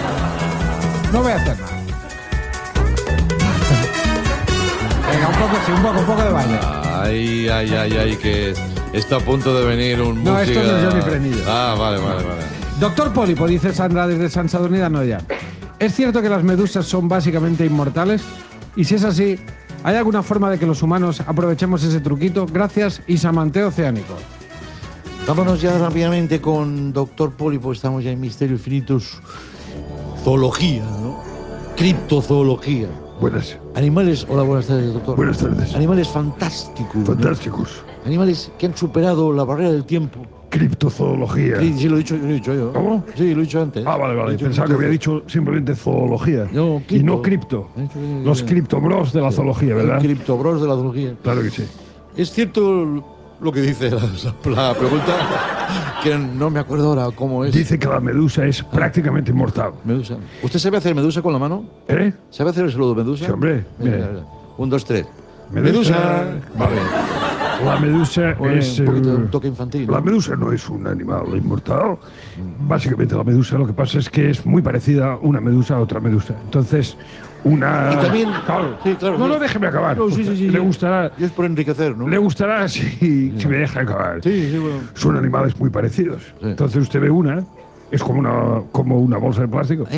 C: Venga, un poco de baile.
B: Ay, que está a punto de venir un
C: No,
B: música.
C: esto no es Johnny Frenillo.
B: Ah, vale.
C: Doctor Pólipo, dice Sandra desde San Sadurní de Anoia. ¿Es cierto que las medusas son básicamente inmortales? Y si es así, ¿hay alguna forma de que los humanos aprovechemos ese truquito? Gracias, Isamante Oceánico.
B: Vámonos ya rápidamente con Doctor Pólipo. Estamos ya en Misterios Infinitos. Zoología, ¿no? Criptozoología.
F: Buenas,
B: Animales, hola, buenas tardes, doctor.
F: buenas tardes.
B: Animales fantásticos. ¿no?
F: Fantásticos.
B: Animales que han superado la barrera del tiempo.
F: Criptozoología.
B: Sí, lo he dicho yo.
F: ¿Cómo?
B: Sí, lo he dicho antes.
F: Ah,
B: Lo he
F: vale.
B: dicho
F: Pensaba que
B: muchas
F: había
B: veces.
F: dicho simplemente zoología.
B: No,
F: y no cripto. Los criptobros de la zoología, ¿verdad?
B: El criptobros de la zoología.
F: Claro que sí.
B: Es cierto lo que dice la pregunta, que no me acuerdo ahora cómo es.
F: Dice que la medusa es prácticamente inmortal.
B: Medusa. ¿Usted sabe hacer medusa con la mano?
F: ¿Eh?
B: ¿Sabe hacer el saludo de medusa?
F: Sí, hombre.
B: Mira,
F: Mira.
B: mira. 1, 2, 3.
F: Medusa. Vale. La medusa es...
B: Un poquito de un
F: eh,
B: toque infantil.
F: La medusa no es un animal inmortal. Básicamente la medusa lo que pasa es que es muy parecida una medusa a otra medusa. Entonces, una...
B: Y también...
F: Claro.
B: Sí, claro.
F: No,
B: sí.
F: déjeme acabar.
B: No, sí.
F: Le gustará...
B: Y es por enriquecer, ¿no?
F: Le gustará si me deja acabar.
B: Sí, bueno.
F: Son animales muy parecidos.
B: Sí.
F: Entonces usted ve una, es como una bolsa de plástico.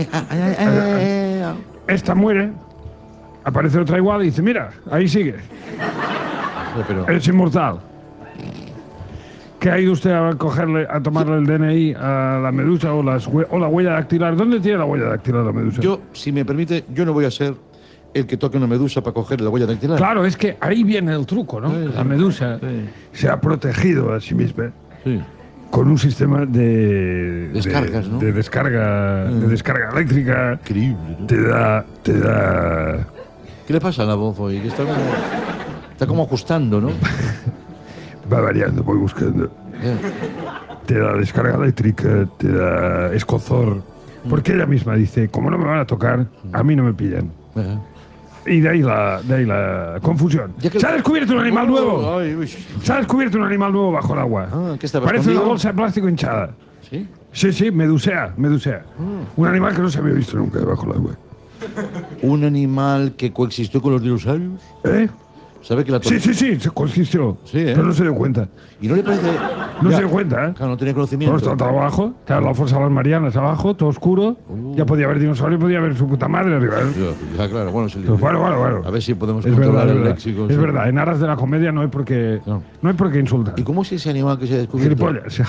F: Esta muere, aparece otra igual y dice, mira, ahí sigue,
B: Pero,
F: es inmortal. ¿Qué ha ido usted a tomarle el DNI a la medusa o la huella dactilar? ¿Dónde tiene la huella dactilar la medusa?
B: yo, si me permite, yo no voy a ser el que toque una medusa para coger la huella dactilar.
F: Claro, es que ahí viene el truco, ¿no?
B: Sí,
F: La medusa
B: sí.
F: se ha protegido a sí misma
B: Sí.
F: con un sistema de
B: Descargas, ¿no?
F: de descarga eléctrica.
B: Increíble, ¿no?
F: Te da
B: ¿Qué le pasa a la voz hoy? Que está como ajustando, ¿no?
F: va variando, voy buscando. Te da descarga eléctrica, te da escozor. Porque ella misma dice, como no me van a tocar, a mí no me pillan.
B: Ajá.
F: Y de ahí la confusión.
B: Ya que-
F: ¿Se ha descubierto un animal nuevo?
B: Ay, uy.
F: Se ha descubierto un animal nuevo bajo el agua.
B: Ah, ¿qué estaba
F: Parece una
B: escondido?
F: bolsa de plástico hinchada.
B: ¿Sí?
F: Sí, medusea. Un animal que no se había visto nunca debajo del agua.
B: Un animal que coexistió con los dinosaurios.
F: ¿Eh?
B: ¿Sabe que la
F: Sí, se consistió.
B: Sí, ¿eh?
F: Pero no se dio cuenta.
B: ¿Y no le parece...?
F: No
B: Ya.
F: se dio cuenta, ¿eh?
B: Claro, no tenía
F: Todo
B: conocimiento.
F: está abajo, está la fosa de las Marianas abajo, todo oscuro. Ya podía haber dinosaurio y podía haber su puta madre arriba. ¿eh?
B: Ya, claro, bueno, se le-
F: Pues bueno.
B: A ver si podemos
F: Es
B: controlar
F: verdad,
B: el
F: es verdad.
B: léxico.
F: Es
B: sí.
F: verdad, en aras de la comedia no hay por qué,
B: No.
F: no hay por qué insultar.
B: ¿Y cómo es ese animal que se ha descubierto?
F: Gilipollas.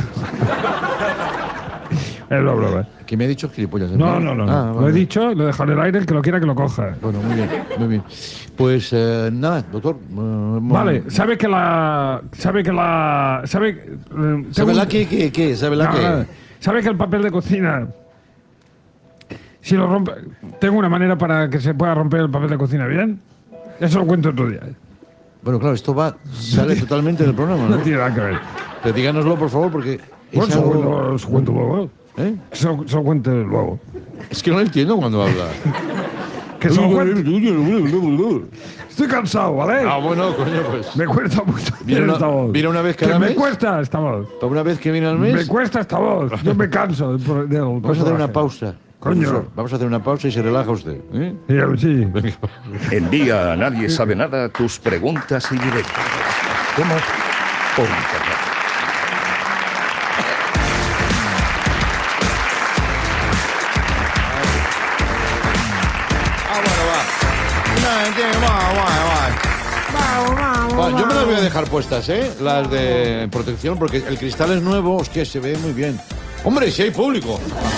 F: Es la broma.
B: Que me ha dicho gilipollas.
F: No.
B: Ah,
F: Lo
B: vale.
F: he dicho, lo he dejado en el aire, el que lo quiera que lo coja.
B: Bueno, muy bien, muy bien. Pues nada, doctor.
F: Vale, sabe que la. ¿Sabe que
B: ¿Sabe la qué? ¿Sabe la qué?
F: ¿Sabe que el papel de cocina. Si lo rompe. Tengo una manera para que se pueda romper el papel de cocina bien? Eso lo cuento otro día.
B: Bueno, claro, esto sale totalmente del programa,
F: No
B: ¿no?
F: tiene nada que ver.
B: Pero díganoslo, por favor, porque...
F: Bueno,
B: es
F: se
B: algo-
F: lo cuento luego.
B: ¿Eh?
F: Se lo cuento luego.
B: Es que no lo entiendo cuando habla.
F: Que se lo cuento. Estoy cansado, ¿vale?
B: Ah, bueno, coño, pues...
F: Me cuesta mucho.
B: Viene
F: hacer
B: una-
F: esta voz.
B: viene una vez cada
F: Que
B: mes.
F: Me cuesta esta voz.
B: Para una vez que viene al mes,
F: Me cuesta esta voz. Yo me canso del
B: vamos a hacer una pausa.
F: Coño.
B: Profesor, vamos a hacer una pausa y se relaja usted. ¿eh?
F: Sí.
B: Venga.
D: Envía a Nadie Sabe Nada tus preguntas y directas. ¿Cómo? Por internet.
B: Bueno, yo me las voy a dejar puestas, ¿eh? Las de protección, porque el cristal es nuevo, hostia, se ve muy bien. ¡Hombre, si hay público!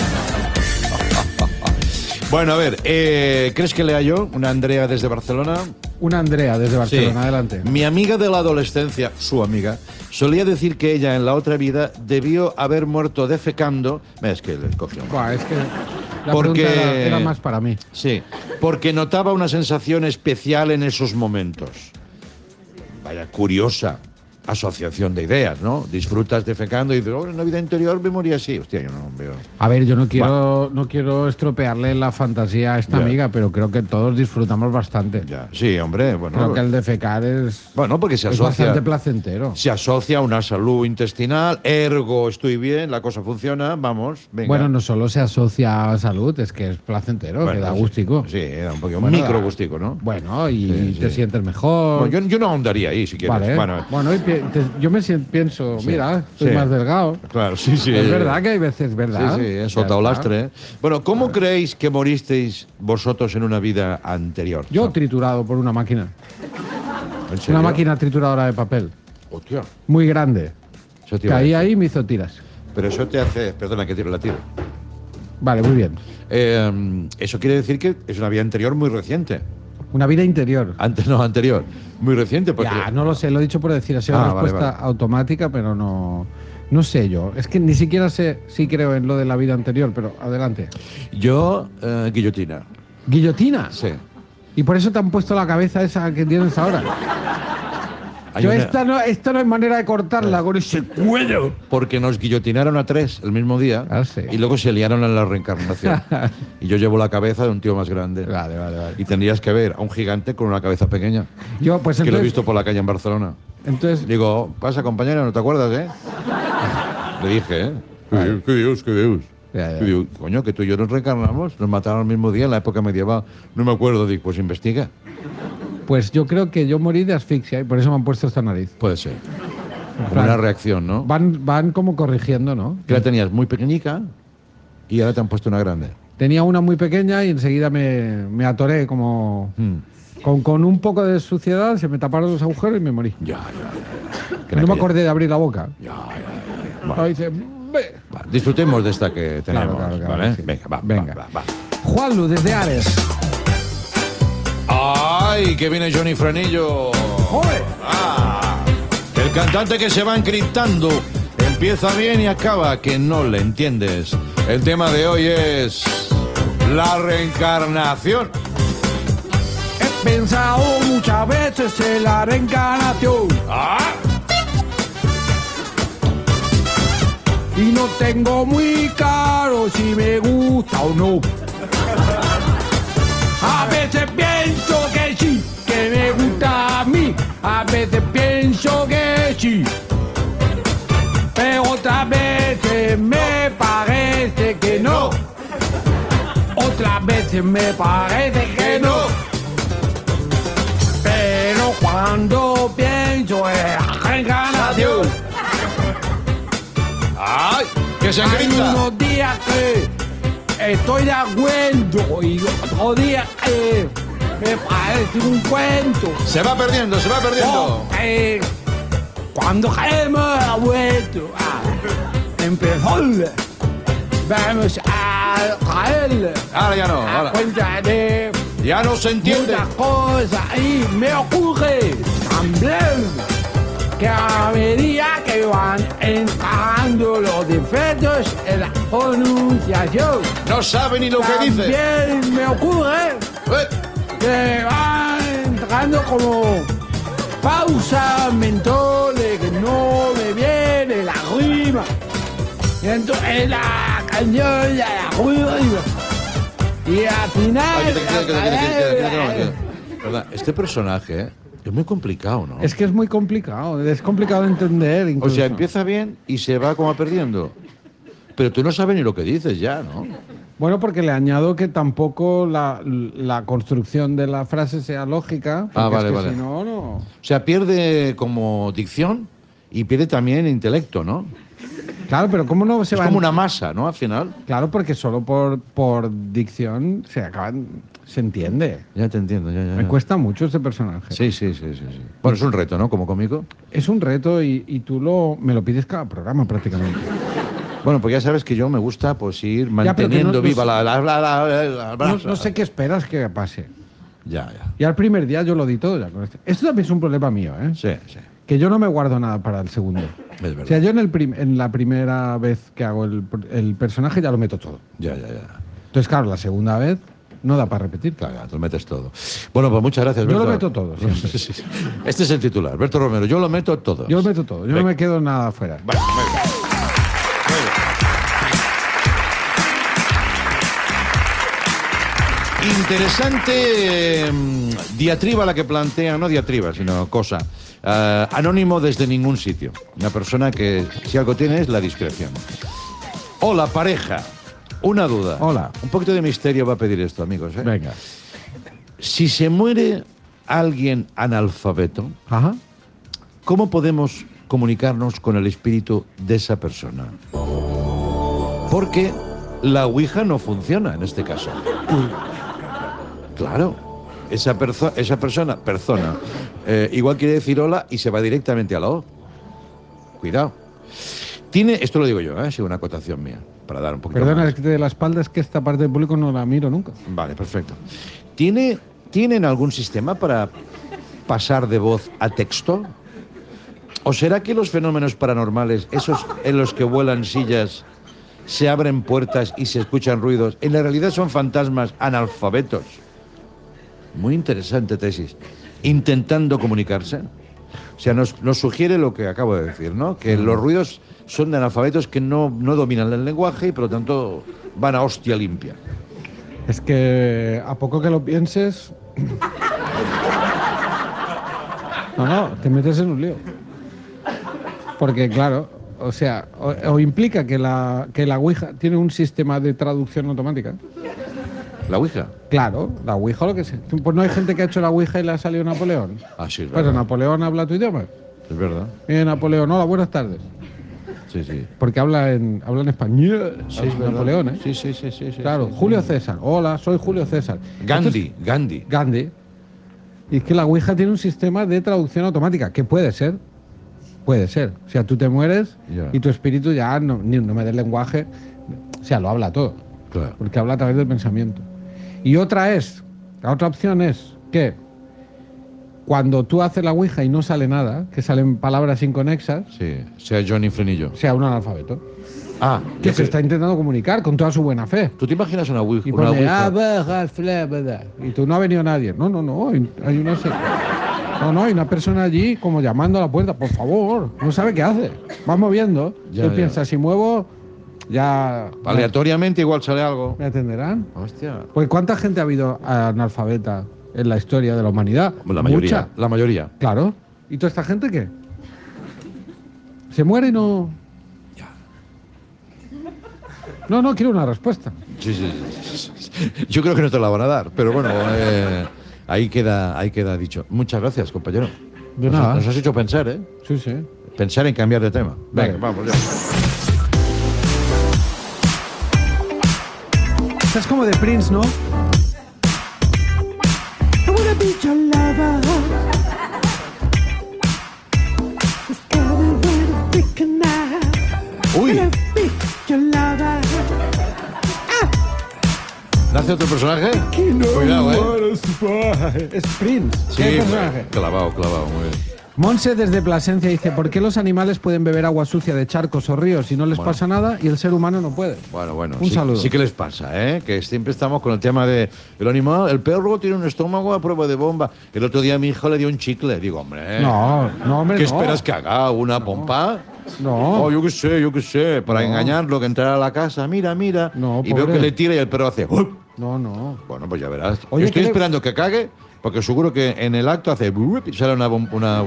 B: Bueno, a ver, ¿crees que lea yo? Una Andrea desde Barcelona.
C: Una Andrea desde Barcelona, adelante.
B: Mi amiga de la adolescencia, su amiga, solía decir que ella en la otra vida debió haber muerto defecando. Es que le cogió.
C: Buah, es que la
B: Porque-
C: pregunta era más para mí.
B: Sí, porque notaba una sensación especial en esos momentos. Vaya curiosa asociación de ideas, ¿no? Disfrutas defecando y dices, oh, en la vida interior me moría así. Hostia, yo no veo.
C: A ver, yo no quiero estropearle la fantasía a esta
B: Ya.
C: amiga, pero creo que todos disfrutamos bastante.
B: Ya. Sí, hombre, bueno.
C: Creo que el defecar es
B: Bueno, porque se
C: es
B: asocia.
C: bastante placentero.
B: Se asocia a una salud intestinal, ergo estoy bien, la cosa funciona, vamos, venga.
C: Bueno, no solo se asocia a salud, es que es placentero,
B: Bueno,
C: que da
B: sí.
C: gustico.
B: Sí, da un poquito
C: Bueno,
B: micro
C: da-
B: gustico, ¿no?
C: Bueno, y
B: Sí,
C: te
B: sí.
C: sientes mejor.
B: Bueno, yo no ahondaría ahí, si quieres.
C: Vale.
B: Bueno,
C: Y yo pienso,
B: Sí.
C: mira, estoy
B: Sí.
C: más delgado.
B: claro, sí, sí.
C: Es verdad que hay veces, ¿verdad?
B: Sí, sí, he
C: Ya
B: soltado
C: está.
B: lastre. ¿eh? Bueno, ¿cómo creéis que moristeis vosotros en una vida anterior?
C: Yo triturado por una máquina.
B: ¿En serio?
C: Una máquina trituradora de papel.
B: Hostia,
C: Muy grande.
B: eso te iba a
C: Caí
B: decir.
C: ahí y me hizo tiras.
B: Pero eso te hace... Perdona, que tiro la tiro.
C: Vale, muy bien.
B: Eso quiere decir que es una vida anterior muy reciente.
C: Una vida interior.
B: Anterior. Muy reciente. Porque...
C: Ya, no lo sé, lo he dicho por decir, ha sido
B: Ah,
C: una
B: vale,
C: respuesta automática, pero no sé yo. Es que ni siquiera sé si creo en lo de la vida anterior, pero adelante.
B: Yo, guillotina.
C: ¿Guillotina?
B: Sí.
C: Y por eso te han puesto la cabeza esa que tienes ahora.
B: Hay
C: Yo
B: una-
C: esta no hay manera de cortarla con ese cuello.
B: Porque nos guillotinaron a 3 el mismo día
C: Ah, sí.
B: y luego se liaron en la reencarnación. Y yo llevo la cabeza de un tío más grande.
C: Vale.
B: Y tendrías que ver a un gigante con una cabeza pequeña.
C: Yo, pues
B: Que lo he
C: entonces,
B: visto por la calle en Barcelona.
C: entonces
B: Digo, pasa compañera, ¿no te acuerdas, Le dije, ¿eh? ¿Qué Dios?
C: Ya.
B: Y digo, coño, que tú y yo nos reencarnamos, nos mataron el mismo día en la época medieval. No me acuerdo, digo, pues investiga.
C: pues yo creo que yo morí de asfixia y por eso me han puesto esta nariz.
B: Puede ser. Como
C: Claro.
B: una reacción, ¿no?
C: Van como corrigiendo, ¿no?
B: Que la tenías muy pequeñica y ahora te han puesto una grande.
C: Tenía una muy pequeña y enseguida me atoré como... Con un poco de suciedad, se me taparon los agujeros y me morí.
B: Ya.
C: No me acordé de abrir la boca.
B: Va.
C: Ahí dice, "Ve".
B: Va, disfrutemos de esta que tenemos,
C: Claro,
B: ¿vale?
C: sí.
B: Venga,
C: Venga.
B: va.
C: Juanlu, desde Ares.
B: ¡Ay, que viene Johnny Franillo! Ah, el cantante que se va encriptando empieza bien y acaba que no le entiendes. El tema de hoy es la reencarnación.
C: He pensado muchas veces en la reencarnación
B: ¡Ah!
C: y no tengo muy claro si me gusta o no. A veces pienso que sí, que me gusta a mí. A veces pienso que sí, pero otras veces me parece que no. Otras veces me parece que no. Pero cuando pienso en la reencarnación.
B: ¡Ay! ¡Que se
C: Hay
B: grita!
C: unos días que estoy de acuerdo y otros días que me parece un cuento.
B: Se va perdiendo, se va perdiendo.
C: Porque cuando hemos vuelto a empezar, vamos a caer
B: Ahora ya no,
C: a
B: ahora.
C: cuenta de
B: Ya no se entiende.
C: muchas cosas y me ocurre también que a medida que van encajando los defectos en la pronunciación,
B: No sabe ni lo que dice.
C: también me ocurre
B: Eh,
C: que van entrando como pausas mentales que no me viene la rima. Y entonces la canción ya la rima. Y al final.
B: Ay, Verdad, este personaje es muy complicado, ¿no?
C: Es que es muy complicado, es complicado de entender.
B: O
C: Incluso.
B: sea, empieza bien y se va como perdiendo. Pero tú no sabes ni lo que dices ya, ¿no?
C: Bueno, porque le añado que tampoco la construcción de la frase sea lógica.
B: Ah,
C: porque
B: vale,
C: es que
B: vale.
C: Si no, no.
B: O sea, pierde como dicción y pierde también intelecto, ¿no?
C: Claro, pero ¿cómo no se
B: Es
C: va
B: como una masa, ¿no? Al final.
C: Claro, porque solo por dicción se entiende.
B: Ya te entiendo, ya.
C: Me cuesta mucho este personaje.
B: Sí. Bueno, es un reto, ¿no? Como cómico.
C: Es un reto y tú me lo pides cada programa prácticamente.
B: Bueno, pues ya sabes que yo me gusta pues ir
C: pero que
B: manteniendo
C: no-
B: viva la
C: No,
B: brasa.
C: no sé qué esperas que pase.
B: Ya.
C: Ya el primer día yo lo di todo ya con este. Esto también es un problema mío, ¿eh?
B: Sí.
C: Que yo no me guardo nada para el segundo.
B: Es verdad.
C: O sea, yo en la primera vez que hago el personaje ya lo meto todo.
B: Ya.
C: Entonces, claro, la segunda vez no da para repetir.
B: Claro, te lo metes todo. Bueno, pues muchas gracias,
C: Yo lo
B: Berto.
C: meto todo, siempre.
B: Sí. Este es el titular, Berto Romero. Yo lo meto todo.
C: Yo lo meto todo. Yo no
B: Venga.
C: me quedo nada afuera.
B: Vale, muy bien. Interesante diatriba la que plantea, no diatriba, sino cosa. Anónimo desde ningún sitio. Una persona que, si algo tiene, es la discreción. Hola, pareja. Una duda.
C: Hola.
B: Un poquito de misterio va a pedir esto, amigos. ¿eh?
C: Venga.
B: Si se muere alguien analfabeto,
C: Ajá.
B: ¿cómo podemos comunicarnos con el espíritu de esa persona? Porque la Ouija no funciona en este caso. Claro, esa persona, igual quiere decir hola y se va directamente a la O. Cuidado. Esto lo digo yo, es una acotación mía, para dar un poquito
C: Perdona,
B: más.
C: es que de la espalda es que esta parte del público no la miro nunca.
B: Vale, perfecto. ¿Tienen algún sistema para pasar de voz a texto? ¿O será que los fenómenos paranormales, esos en los que vuelan sillas, se abren puertas y se escuchan ruidos, en la realidad son fantasmas analfabetos? Muy interesante tesis. Intentando comunicarse. O sea, nos sugiere lo que acabo de decir, ¿no? Que los ruidos son de analfabetos que no dominan el lenguaje y por lo tanto van a hostia limpia.
C: Es que a poco que lo pienses. No, te metes en un lío. Porque, claro, o sea, o implica que la Ouija tiene un sistema de traducción automática.
B: ¿La Ouija?
C: Claro, la Ouija lo que sea. Pues no hay gente que ha hecho la Ouija y le ha salido Napoleón.
B: Ah, sí, es
C: Pues
B: verdad.
C: Napoleón habla tu idioma.
B: Es verdad.
C: Napoleón, hola, buenas tardes.
B: Sí.
C: Porque habla en español.
B: Sí, es verdad.
C: Napoleón, ¿eh?
B: Sí.
C: Claro,
B: sí.
C: Julio César. Hola, soy Julio César.
B: Gandhi.
C: Gandhi. Y es que la Ouija tiene un sistema de traducción automática, que puede ser. Puede ser. O sea, tú te mueres
B: Ya.
C: y tu espíritu ya no me des lenguaje. O sea, lo habla todo.
B: Claro.
C: Porque habla a través del pensamiento. Y la otra opción es que cuando tú haces la Ouija y no sale nada, que salen palabras inconexas,
B: Sí, sea Johnny Frenillo.
C: sea un analfabeto.
B: Ah,
C: Que
B: yo
C: se está intentando comunicar con toda su buena fe.
B: ¿Tú te imaginas una Ouija?
C: Y
B: Una
C: pone,
B: Ouija?
C: y tú no ha venido nadie. No, hay una hay una persona allí como llamando a la puerta, por favor, no sabe qué hace. Va moviendo.
B: Ya,
C: Tú
B: ya.
C: piensas, si muevo, ya
B: Aleatoriamente igual sale algo.
C: me atenderán.
B: Hostia.
C: Porque ¿cuánta gente ha habido analfabeta en la historia de la humanidad?
B: La mayoría.
C: Mucha.
B: La mayoría.
C: Claro. ¿Y toda esta gente qué? ¿Se muere y no...? No, quiero una respuesta.
B: Sí. Yo creo que no te la van a dar, pero bueno, ahí queda dicho. Muchas gracias, compañero.
C: De nada.
B: Nos has hecho pensar, ¿eh?
C: Sí, sí.
B: Pensar en cambiar de tema. Venga,
C: Vale.
B: vamos ya.
C: Esta es como de Prince, ¿no? I wanna be your lover.
B: Uy, ¿nace otro personaje? Cuidado, ¿eh?
C: Es Prince.
B: Sí,
C: ¿Qué personaje?
B: clavado, muy bien.
C: Monse desde Plasencia dice, ¿por qué los animales pueden beber agua sucia de charcos o ríos y no les pasa nada y el ser humano no puede?
B: Bueno,
C: Un
B: sí,
C: saludo.
B: sí que les pasa, ¿eh? Que siempre estamos con el tema de el animal, el perro tiene un estómago a prueba de bomba. El otro día mi hijo le dio un chicle. Digo, hombre,
C: No, hombre,
B: ¿qué
C: no.
B: esperas que haga? ¿Una pompa?
C: No.
B: Oh, yo qué sé, para engañarlo, que entrara a la casa, mira,
C: No,
B: y veo
C: pobre.
B: que le tira y el perro hace... ¡Up!
C: No.
B: Bueno, pues ya verás.
C: Oye,
B: Yo estoy
C: ¿qué le-
B: esperando que cague, porque seguro que en el acto hace... ¡bup! Y sale una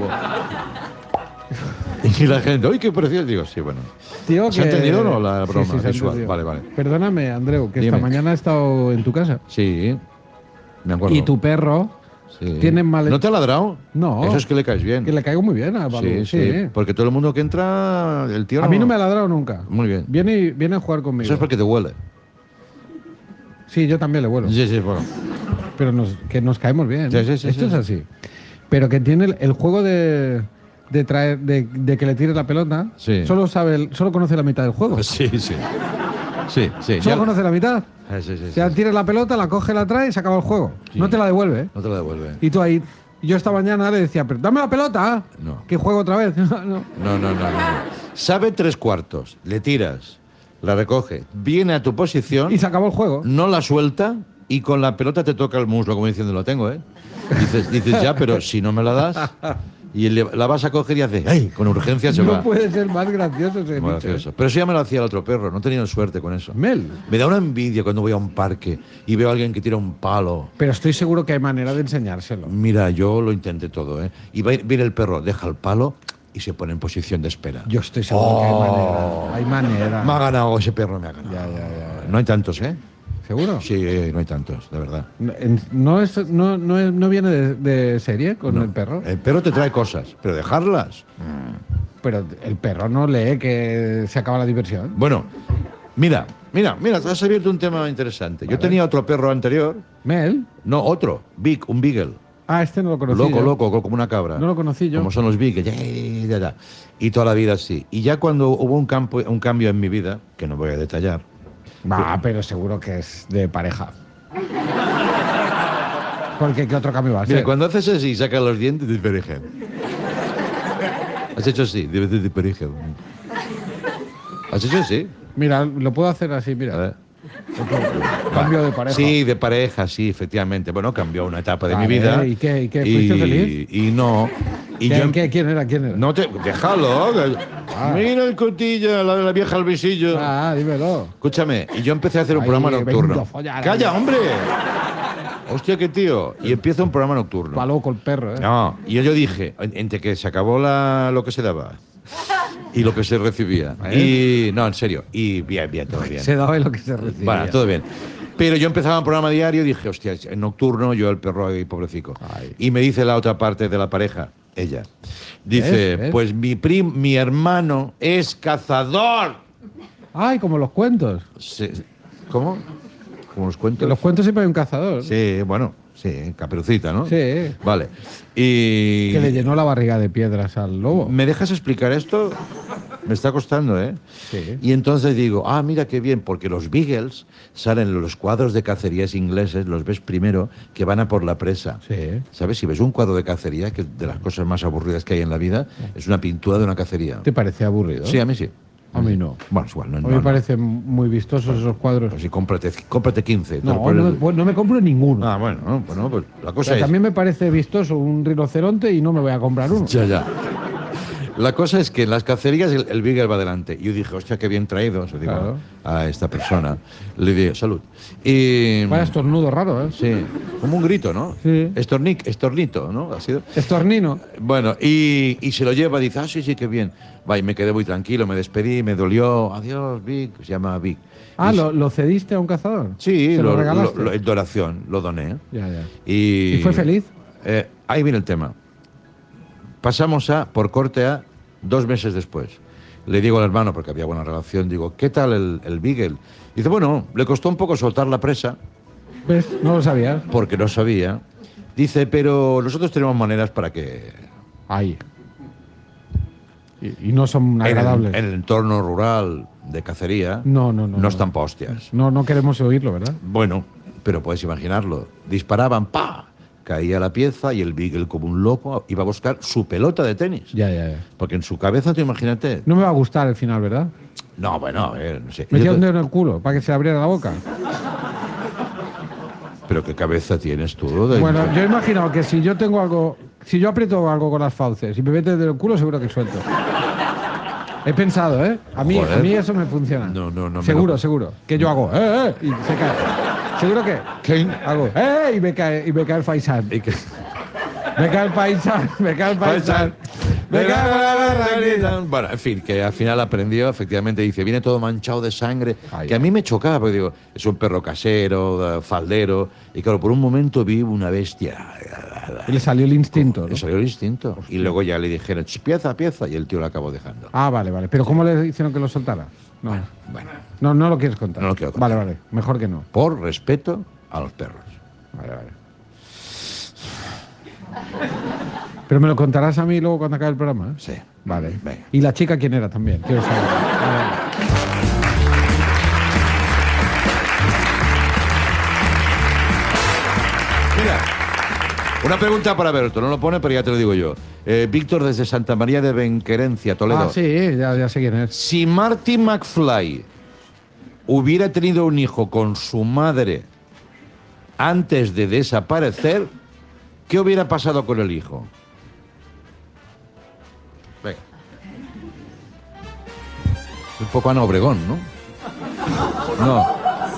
B: y la gente, ¡uy, qué precioso! Digo, sí, bueno.
C: Tío,
B: ¿Se ha entendido o no la
C: Sí,
B: broma
C: sí, se ha
B: visual?
C: entendido.
B: Vale.
C: Perdóname, Andreu, que
B: Dime.
C: esta mañana he estado en tu casa.
B: Sí, me acuerdo.
C: Y tu perro
B: Sí.
C: tiene mal...
B: ¿No te ha ladrado?
C: No.
B: Eso es que le caes bien.
C: Que le caigo muy bien a Balú.
B: Sí. Porque todo el mundo que entra, el tío
C: A mí no me ha ladrado nunca.
B: Muy bien.
C: Viene a jugar conmigo.
B: Eso es porque te huele.
C: Sí, yo también le vuelo.
B: Sí, bueno.
C: Pero que nos caemos bien.
B: Sí,
C: Esto
B: sí.
C: es así. Pero que tiene el juego de traer de que le tires la pelota.
B: Sí.
C: Solo conoce la mitad del juego.
B: Sí. Sí.
C: Solo
B: ya-
C: conoce la mitad.
B: Sí.
C: O sea, tires la pelota, la coge, la trae y se acaba el juego.
B: Sí.
C: No te la devuelve. ¿eh?
B: No te la devuelve.
C: Y tú ahí. Yo esta mañana le decía, pero dame la pelota.
B: No.
C: Que juego otra vez. No.
B: No. Sabe 3/4. Le tiras, la recoge, viene a tu posición,
C: Y se acabó el juego.
B: no la suelta y con la pelota te toca el muslo, como diciendo, lo tengo, ¿eh? Dices ya, pero si no me la das, y la vas a coger y hace, ¡ay! Con urgencia se
C: No
B: va.
C: puede ser más gracioso ese
B: Muy
C: bicho,
B: gracioso. Pero eso ya me lo hacía el otro perro, no he tenido suerte con eso.
C: Mel.
B: Me da una envidia cuando voy a un parque y veo a alguien que tira un palo.
C: Pero estoy seguro que hay manera de enseñárselo.
B: Mira, yo lo intenté todo, ¿eh? Y viene el perro, deja el palo y se pone en posición de espera.
C: Yo estoy seguro que hay manera. Hay manera.
B: Me ha ganado ese perro, me ha ganado.
C: Ya.
B: No hay tantos, ¿eh?
C: ¿Seguro?
B: Sí, no hay tantos, de verdad.
C: No viene de serie con el perro.
B: El perro te trae cosas, pero dejarlas.
C: Pero el perro no lee que se acaba la diversión.
B: Bueno, mira, te has abierto un tema interesante. Yo tenía otro perro anterior,
C: Mel.
B: no, otro, Big, un Beagle.
C: Ah, este no lo conocí. yo.
B: Loco, como una cabra.
C: No lo conocí yo.
B: Como son los Beagle, ya. Y toda la vida así. Y ya cuando hubo un cambio en mi vida, que no voy a detallar,
C: Va, pero seguro que es de pareja. Porque ¿qué otro cambio va a
B: mira,
C: ser?
B: cuando haces así y sacas los dientes, de pareja. ¿Has hecho así? Debe ser de pareja. ¿Has hecho así?
C: Mira, lo puedo hacer así,
B: A
C: mira.
B: ver.
C: Cambio de pareja.
B: Sí, de pareja, sí, efectivamente. Bueno, cambió una etapa de
C: Vale,
B: mi vida.
C: ¿y qué? ¿Fuiste feliz?
B: Y no. Y
C: ¿Qué-
B: yo
C: qué? ¿Quién era?
B: No te. Déjalo. Mira el cotilla, la vieja al visillo.
C: Ah, dímelo.
B: Escúchame, y yo empecé a hacer un
C: Ahí,
B: programa
C: vengo
B: nocturno.
C: a follar,
B: ¡Calla,
C: ahí.
B: hombre! Hostia, qué tío. Y empieza un programa nocturno.
C: Pa' loco el perro, ¿eh?
B: No, y yo dije, entre que se acabó lo que se daba y lo que se recibía. Y no, en serio. Y bien, todo bien.
C: Se daba lo que se recibía.
B: Bueno, todo bien. Pero yo empezaba un programa diario y dije, hostia, en nocturno, yo el perro ahí, pobrecico.
C: Ay.
B: Y me dice la otra parte de la pareja, ella. Dice,
C: ¿Ves?
B: pues mi hermano es cazador.
C: Ay, como los cuentos.
B: ¿Cómo? ¿Cómo los cuentos?
C: En los cuentos siempre hay un cazador.
B: Sí, bueno, sí, Caperucita, ¿no?
C: Sí.
B: Vale. Y...
C: Que le llenó la barriga de piedras al lobo.
B: ¿Me dejas explicar esto? Me está costando, ¿eh?
C: Sí.
B: Y entonces digo, mira qué bien, porque los Beagles salen en los cuadros de cacerías ingleses, los ves primero, que van a por la presa.
C: Sí.
B: ¿Sabes? Si ves un cuadro de cacería, que es de las cosas más aburridas que hay en la vida, es una pintura de una cacería.
C: ¿Te parece aburrido?
B: Sí, a mí sí.
C: A mí no.
B: Bueno, es igual, no,
C: A mí
B: no,
C: me
B: no.
C: parecen muy vistosos esos cuadros.
B: Pues sí, cómprate 15.
C: No,
B: Por el-
C: no me compro ninguno.
B: Bueno, pues la
C: O
B: cosa
C: sea,
B: es...
C: también me parece vistoso un rinoceronte y no me voy a comprar uno.
B: Ya. La cosa es que en las cacerías el Beagle va adelante. Y yo dije, hostia, qué bien traído, se digo,
C: Claro.
B: a esta persona. Le dije, salud. Y...
C: Vaya estornudo raro, ¿eh?
B: Sí, como un grito, ¿no?
C: Sí.
B: Estornito, ¿no? Ha sido...
C: Estornino.
B: Bueno, y se lo lleva, dice, sí, qué bien. Va, y me quedé muy tranquilo, me despedí, me dolió. Adiós, Vic, se llama Vic.
C: Ah,
B: Y-
C: ¿lo cediste a un cazador?
B: Sí,
C: ¿Se lo regalaste?
B: en donación, lo doné.
C: Ya.
B: ¿Y
C: ¿Y fue feliz?
B: Ahí viene el tema. pasamos por corte a 2 meses después. Le digo al hermano, porque había buena relación, digo, ¿qué tal el Beagle? Dice, bueno, le costó un poco soltar la presa,
C: ¿Ves? No lo sabías.
B: porque no sabía. Dice, pero nosotros tenemos maneras para que
C: Ahí. Y no son agradables.
B: en el entorno rural de cacería
C: No.
B: están pa' hostias.
C: No queremos oírlo, ¿verdad?
B: Bueno, pero puedes imaginarlo. Disparaban, ¡pa! Caía la pieza y el Beagle, como un loco, iba a buscar su pelota de tenis.
C: Ya.
B: Porque en su cabeza, tú imagínate.
C: No me va a gustar el final, ¿verdad?
B: No, bueno, no sé.
C: Me un dedo en el culo para que se abriera la boca.
B: Pero qué cabeza tienes tú.
C: Bueno, yo he imaginado que si yo tengo algo, si yo aprieto algo con las fauces y me mete en el culo, seguro que suelto. He pensado, ¿eh? A mí eso me funciona.
B: No.
C: Seguro. Que yo hago, y se cae. Seguro que
B: ¿Qué?
C: hago, y me cae el faisán.
B: ¿Y qué?
C: Me cae el faisán.
B: Bueno, en fin, que al final aprendió, efectivamente, dice, viene todo manchado de sangre,
C: Ay,
B: que a mí me chocaba, porque digo, es un perro casero, faldero, y claro, por un momento vi una bestia.
C: Y le salió el instinto, ¿no?
B: Le salió el instinto. Y luego ya le dijeron, pieza, y el tío lo acabó dejando.
C: Ah, vale. Pero ¿cómo le hicieron que lo soltara? No.
B: Bueno,
C: No lo quieres contar.
B: No lo quiero contar.
C: Vale. Mejor que no.
B: por respeto a los perros.
C: Vale. Pero me lo contarás a mí luego cuando acabe el programa, ¿eh?
B: Sí.
C: Vale.
B: Venga.
C: ¿Y la chica quién era también? Quiero saber.
B: Mira, una pregunta para Berto, no lo pone, pero ya te lo digo yo. Víctor desde Santa María de Benquerencia, Toledo.
C: Ah, sí, ya sé quién es.
B: Si Marty McFly hubiera tenido un hijo con su madre antes de desaparecer, ¿qué hubiera pasado con el hijo? Venga. Un poco Ana Obregón, ¿no? No.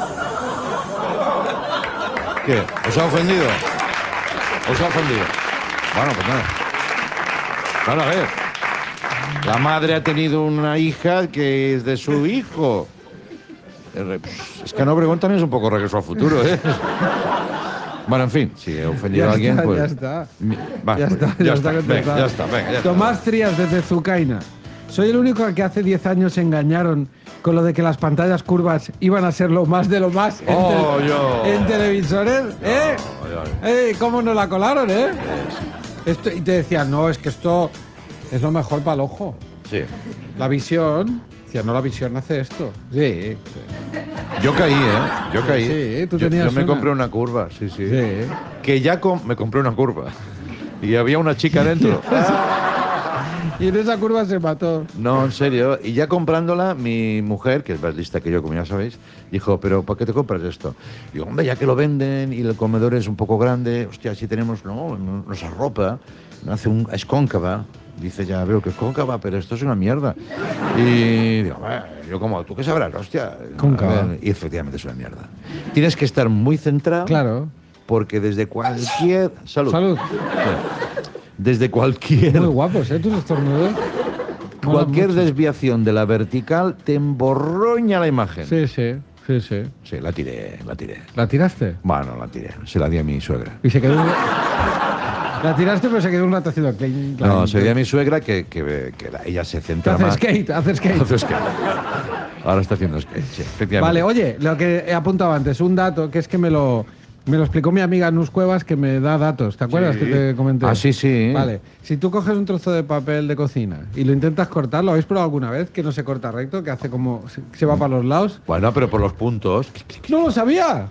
B: ¿Qué? ¿Os ha ofendido? ¿Os ha ofendido? Bueno, pues nada. Bueno, a ver. La madre ha tenido una hija que es de su hijo. Es que Ana Obregón también es un poco Regreso al Futuro, ¿eh? Bueno, en fin, si he ofendido a alguien, pues...
C: Ya está.
B: Ya está contestado.
C: Tomás Trías desde Zucaina. Soy el único al que hace 10 años se engañaron con lo de que las pantallas curvas iban a ser lo más de lo más en televisores. ¿Cómo nos la colaron, y te decían, no, es que esto es lo mejor para el ojo.
B: Sí.
C: La visión... Decía, no, la visión hace esto. Sí.
B: Yo caí, Yo caí.
C: Sí, tú tenías
B: yo me
C: una.
B: compré una curva, sí.
C: Sí.
B: Que ya me compré una curva. Y había una chica dentro.
C: Y en esa curva se mató.
B: No, en serio. Y ya comprándola, mi mujer, que es más lista que yo, como ya sabéis, dijo, ¿pero por qué te compras esto? Digo, hombre, ya que lo venden y el comedor es un poco grande, hostia, si tenemos, nos arropa, es cóncava. Dice, ya veo que es cóncava, pero esto es una mierda. Y digo, yo como, ¿tú qué sabrás? Hostia.
C: Cóncava.
B: Y efectivamente es una mierda. Tienes que estar muy centrado.
C: Claro.
B: Porque desde cualquier...
C: Salud.
B: Desde cualquier...
C: Muy guapos, tus estornudos.
B: Cualquier desviación de la vertical te emborroña la imagen.
C: Sí.
B: Sí, la tiré.
C: ¿La tiraste?
B: Bueno, la tiré. Se la di a mi suegra.
C: Y se quedó... La tiraste, pero se quedó un rato haciendo...
B: No, se la di a mi suegra que ella se centra
C: Hace
B: más...
C: skate.
B: Hace skate. Ahora está haciendo skate, sí, efectivamente.
C: Vale, oye, lo que he apuntado antes, un dato, que es que me lo explicó mi amiga Nus Cuevas, que me da datos. ¿Te acuerdas que te comenté?
B: Ah, sí.
C: Vale, si tú coges un trozo de papel de cocina y lo intentas cortar, ¿lo habéis probado alguna vez? Que no se corta recto, que hace como... se va para los lados.
B: Bueno, pero por los puntos...
C: ¡No lo sabía!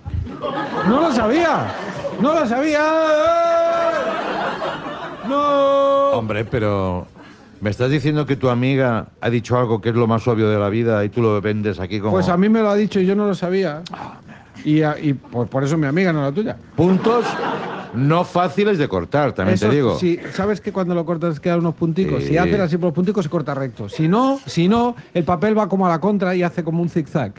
C: ¡No!
B: Hombre, pero... ¿Me estás diciendo que tu amiga ha dicho algo que es lo más obvio de la vida y tú lo vendes aquí como...?
C: Pues a mí me lo ha dicho y yo no lo sabía. Y por eso mi amiga, no la tuya.
B: Puntos no fáciles de cortar, también
C: Eso,
B: te digo.
C: Sí, sabes que cuando lo cortas quedan unos punticos.
B: Sí.
C: Si haces así por los punticos se corta recto. Si no, el papel va como a la contra y hace como un zigzag.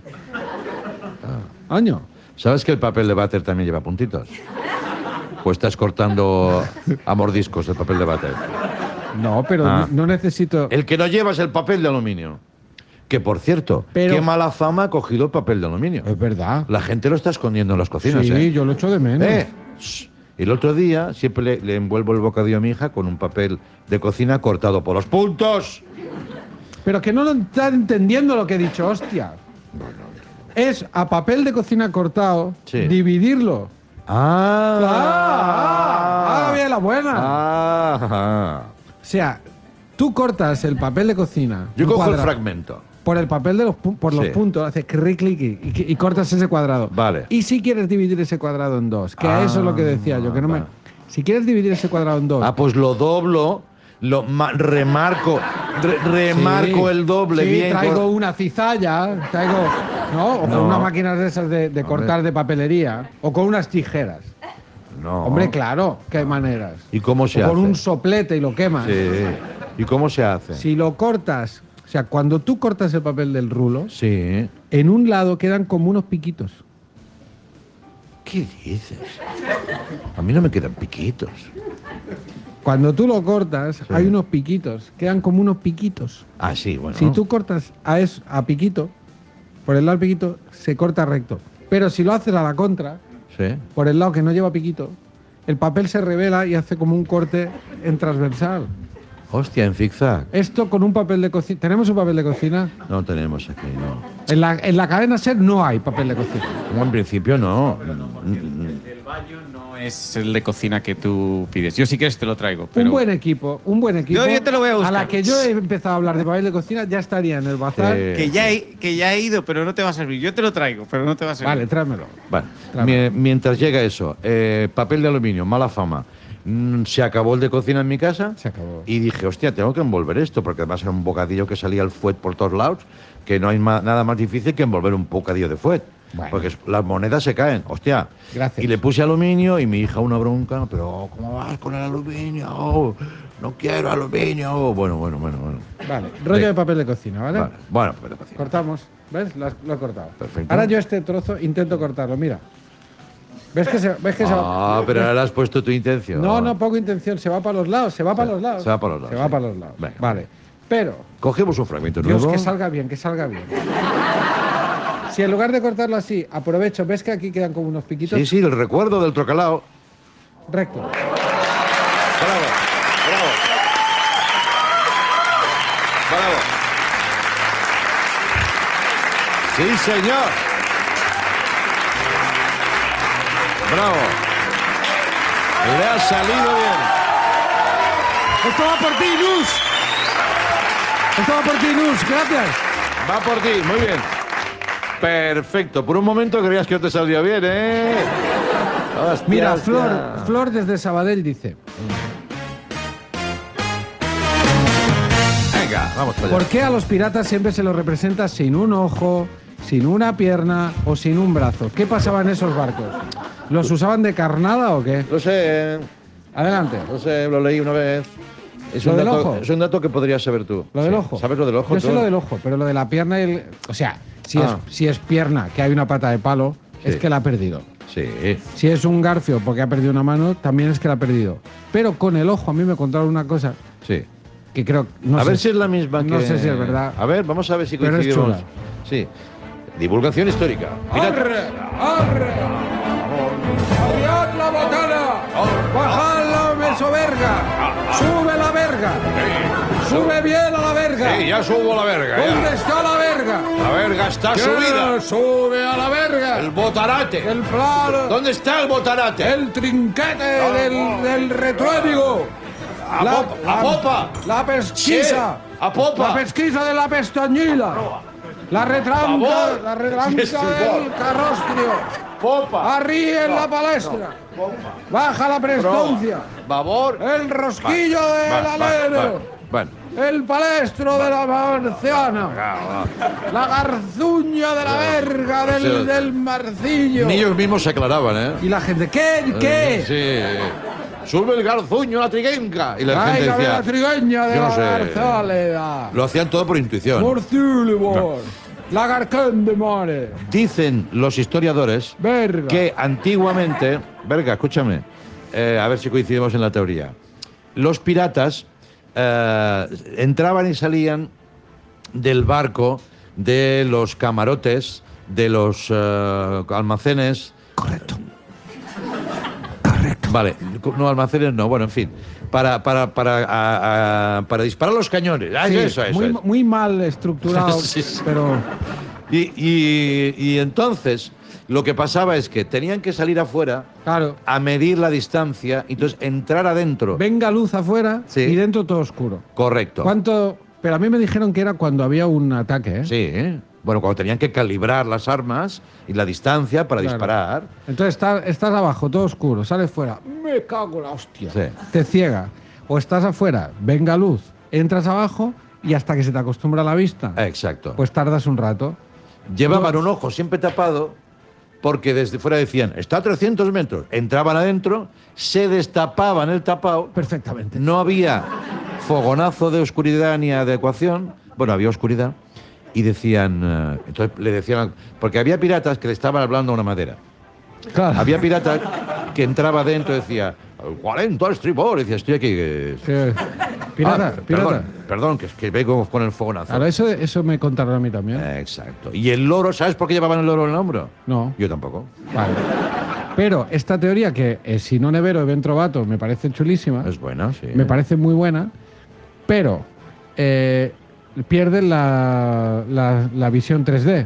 C: Año.
B: ¿Sabes que el papel de váter también lleva puntitos? ¿O estás cortando a mordiscos el papel de váter?
C: No, pero no necesito...
B: El que no lleva es el papel de aluminio. Que, por cierto,
C: Pero-
B: qué mala fama ha cogido el papel de aluminio.
C: Es verdad.
B: La gente lo está escondiendo en las cocinas,
C: Sí, yo lo echo de menos.
B: Shh. Y el otro día siempre le envuelvo el bocadillo a mi hija con un papel de cocina cortado por los puntos.
C: Pero que no lo está entendiendo lo que he dicho, hostia. Es a papel de cocina cortado,
B: Sí.
C: dividirlo.
B: Ah,
C: Bien, la buena.
B: Ah.
C: O sea, tú cortas el papel de cocina.
B: Yo
C: un
B: cojo el
C: cuadrado,
B: fragmento.
C: por el papel de por los
B: Sí.
C: puntos, haces clic y cortas ese cuadrado.
B: Vale.
C: Y si quieres dividir ese cuadrado en dos, que a eso es lo que decía yo, que no
B: vale.
C: me. Si quieres dividir ese cuadrado en dos.
B: Ah, pues lo doblo, remarco
C: sí,
B: el doble
C: sí,
B: bien.
C: traigo una cizalla, ¿no? O con
B: No.
C: unas máquinas de esas de cortar de papelería, o con unas tijeras.
B: No.
C: Hombre, claro, que hay maneras.
B: ¿Y cómo se
C: O
B: hace?
C: con un soplete y lo quemas.
B: Sí. ¿Y cómo se hace?
C: Si lo cortas, o sea, cuando tú cortas el papel del rulo,
B: Sí.
C: en un lado quedan como unos piquitos.
B: ¿Qué dices? A mí no me quedan piquitos.
C: Cuando tú lo cortas, hay unos piquitos, quedan como unos piquitos.
B: Ah, sí, bueno.
C: Si tú cortas a piquito, por el lado del piquito, se corta recto. Pero si lo haces a la contra,
B: Sí.
C: por el lado que no lleva piquito, el papel se revela y hace como un corte en transversal.
B: Hostia, en zigzag.
C: Esto con un papel de cocina. ¿Tenemos un papel de cocina?
B: No tenemos aquí, no.
C: En la cadena SER no hay papel de cocina.
B: Como en principio no.
G: El baño no es el de cocina que tú pides. Yo sí que te lo traigo. Pero
C: Un buen equipo.
G: Yo te lo voy a buscar.
C: la que yo he empezado a hablar de papel de cocina ya estaría en el bazar.
B: Sí.
G: que ya he ido, pero no te va a servir. Yo te lo traigo, pero no te va a servir.
C: Vale, tráemelo.
B: Vale.
C: Claro.
B: Mientras llega eso, papel de aluminio, mala fama. Se acabó el de cocina en mi casa.
C: Se acabó.
B: Y dije, hostia, tengo que envolver esto, porque además era un bocadillo que salía el fuet por todos lados, que no hay nada más difícil que envolver un bocadillo de fuet.
C: Bueno.
B: Porque las monedas se caen, hostia.
C: Gracias.
B: Y le puse aluminio y mi hija una bronca, pero ¿cómo vas con el aluminio? No quiero aluminio. Bueno.
C: Vale, rollo
B: Sí.
C: de papel de cocina, ¿vale?
B: Vale. Bueno, papel de cocina.
C: Cortamos. ¿Ves? Lo he cortado.
B: Perfecto.
C: Ahora yo este trozo intento cortarlo, mira. ¿Ves que se va?
B: Ah, pero ahora le has puesto tu intención.
C: No, poco intención, se va para los lados, se va para los lados.
B: se va para los lados,
C: Se va
B: sí.
C: para los lados.
B: Venga.
C: Vale. Pero,
B: Cogemos un fragmento
C: Dios,
B: nuevo.
C: que salga bien, que salga bien. Si en lugar de cortarlo así, aprovecho, ¿ves que aquí quedan como unos piquitos?
B: Sí, sí, el recuerdo del trocalao.
C: Recto.
B: Bravo, bravo. Bravo. Sí, señor. Bravo. Le ha salido bien.
C: Esto va por ti, Luz. Esto va por ti, Luz. Gracias.
B: Va por ti, muy bien. Perfecto. Por un momento creías que no te saldría bien, ¿eh? Hostia,
C: Mira,
B: hostia.
C: Flor desde Sabadell dice:
B: Venga, vamos para allá.
C: ¿por qué a los piratas siempre se los representa sin un ojo, sin una pierna o sin un brazo? ¿Qué pasaba en esos barcos? ¿Los usaban de carnada o qué?
B: Lo sé,
C: Adelante.
B: lo leí una vez. Es
C: ¿Lo
B: un,
C: del
B: dato,
C: ojo?
B: es un dato que podrías saber tú.
C: ¿Lo del
B: Sí.
C: ojo?
B: ¿Sabes lo del ojo?
C: Yo sé
B: tú?
C: lo del ojo, pero lo de la pierna y el... O sea, si es pierna, que hay una pata de palo, es
B: Sí.
C: que la ha perdido.
B: Sí.
C: Si es un garfio porque ha perdido una mano, también es que la ha perdido. Pero con el ojo a mí me contaron una cosa
B: Sí.
C: que creo... No
B: a
C: sé
B: ver si es la misma que...
C: No sé si es verdad.
B: A ver, vamos a ver si
C: Pero es
B: coincidimos.
C: chula.
B: Sí. Divulgación histórica. Pirata.
C: ¡Arre! ¡Arre! ¡Arriad la botana! ¡Bajad la mesoverga! ¡Sube la verga! ¡Sube bien a la verga!
B: Sí, ya subo la verga.
C: ¿Dónde está la verga?
B: La verga está
C: ¿Quién sube a la verga?
B: El botarate.
C: El plano,
B: ¿Dónde está el botarate?
C: el trinquete del retruénigo.
B: A popa.
C: La pesquisa.
B: Sí, a popa.
C: La pesquisa de la pestañila. La retranca,
B: Favor.
C: la retranca
B: Sí, señor.
C: del carrostrio.
B: Popa.
C: Arríe en la palestra. Baja la prestoncia.
B: Babor.
C: El rosquillo del alero.
B: Bueno.
C: El palestro de la marciana. La garzuña de la verga del marcillo.
B: Ni ellos mismos se aclaraban, ¿eh?
C: Y la gente, ¿qué?
B: Sí. Sube el garzuño, la triguenca. Y la gente
C: Tráigame
B: decía...
C: la trigueña de
B: yo no
C: la
B: sé.
C: garzálida.
B: Lo hacían todo por intuición.
C: Murciélagos. La garcán de mare.
B: Dicen los historiadores
C: Verga.
B: que antiguamente... Verga, escúchame. A ver si coincidimos en la teoría. Los piratas entraban y salían del barco, de los camarotes, de los almacenes.
C: Correcto. Correcto.
B: Vale, no almacenes, no, bueno, en fin. Para disparar los cañones. Ah,
C: Sí,
B: eso.
C: muy mal estructurado,
B: Sí, sí.
C: pero
B: Y entonces, lo que pasaba es que tenían que salir afuera
C: claro,
B: a medir la distancia, y entonces entrar adentro.
C: venga luz afuera
B: Sí.
C: y dentro todo oscuro.
B: Correcto.
C: ¿Cuánto? Pero a mí me dijeron que era cuando había un ataque, ¿eh?
B: Sí, ¿eh? Bueno, cuando tenían que calibrar las armas y la distancia para
C: Claro.
B: disparar.
C: Entonces estás abajo, todo oscuro, sales fuera, me cago en la hostia.
B: Sí.
C: Te ciega. O estás afuera, venga luz, entras abajo y hasta que se te acostumbra la vista,
B: Exacto.
C: pues tardas un rato.
B: Llevaban un ojo siempre tapado porque desde fuera decían, está a 300 metros. Entraban adentro, se destapaban el tapado.
C: Perfectamente.
B: No había fogonazo de oscuridad ni adecuación. Bueno, había oscuridad. Y decían, entonces le decían, porque había piratas que le estaban hablando a una madera.
C: Claro.
B: Había piratas que entraba adentro y decía, 40 al estribor. Y decía, estoy aquí.
C: Que- Pirata,
B: Ah,
C: pirata.
B: Perdón, que es que vengo con el fogonazo.
C: Ahora, eso me contaron a mí también.
B: Exacto. Y el loro, ¿sabes por qué llevaban el loro en el hombro?
C: No.
B: Yo tampoco.
C: Vale. Pero esta teoría que si no nevero ben trovato me parece chulísima,
B: Es buena, sí.
C: me parece muy buena, pero pierden la visión 3D.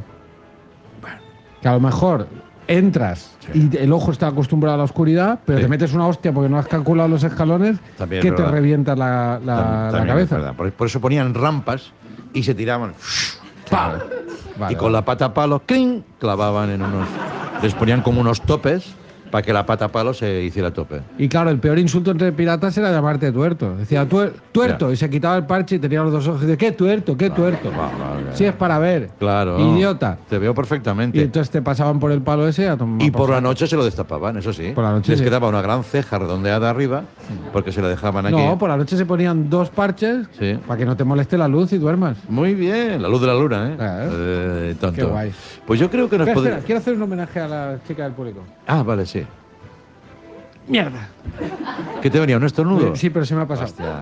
C: Que a lo mejor entras y el ojo está acostumbrado a la oscuridad, pero
B: Sí.
C: te metes una hostia porque no has calculado los escalones
B: También es
C: que te
B: verdad.
C: revienta la
B: También es
C: cabeza.
B: verdad. Por eso ponían rampas y se tiraban.
C: ¡Pam! Vale,
B: Y con la pata palo, ¡cling!, clavaban en unos. Les ponían como unos topes para que la pata palo se hiciera tope.
C: Y claro, el peor insulto entre piratas era llamarte tuerto. Decía tuerto
B: Ya.
C: y se quitaba el parche y tenía los dos ojos y decía, ¿qué tuerto? ¿Qué tuerto? Si es para ver.
B: Claro.
C: Idiota.
B: Te veo
C: Y
B: perfectamente.
C: entonces te pasaban por el palo ese a tomar
B: Y por la
C: saco.
B: noche se lo destapaban, eso sí.
C: Por la noche
B: Les
C: sí.
B: quedaba una gran ceja redondeada arriba, porque se la dejaban aquí.
C: No, por la noche se ponían dos parches
B: Sí.
C: para que no te moleste la luz y duermas.
B: Muy bien, la luz de la luna, ¿eh?
C: Claro.
B: Tonto.
C: Qué guay.
B: Pues yo creo que nos
C: Espera,
B: podría.
C: espera, quiero hacer un homenaje a la chica del público.
B: Ah, vale, sí.
C: ¡Mierda!
B: ¿Qué te venía? ¿Un estornudo?
C: Sí, pero se me ha pasado.
B: Hostia.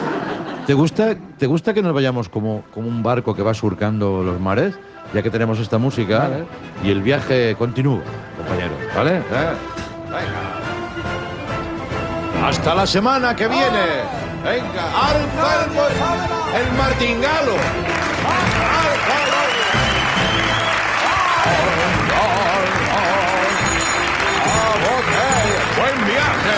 B: ¿Te gusta que nos vayamos como un barco que va surcando los mares? Ya que tenemos esta música.
C: Vale.
B: Y el viaje continúa, compañero. ¿Vale? Venga. Hasta la semana que viene. Venga. Alza el martingalo. Alza ¡Buen viaje!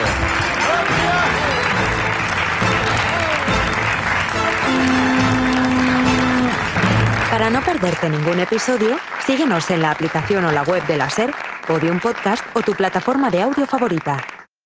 A: Para no perderte ningún episodio, síguenos en la aplicación o la web de la SER, Podium Podcast o tu plataforma de audio favorita.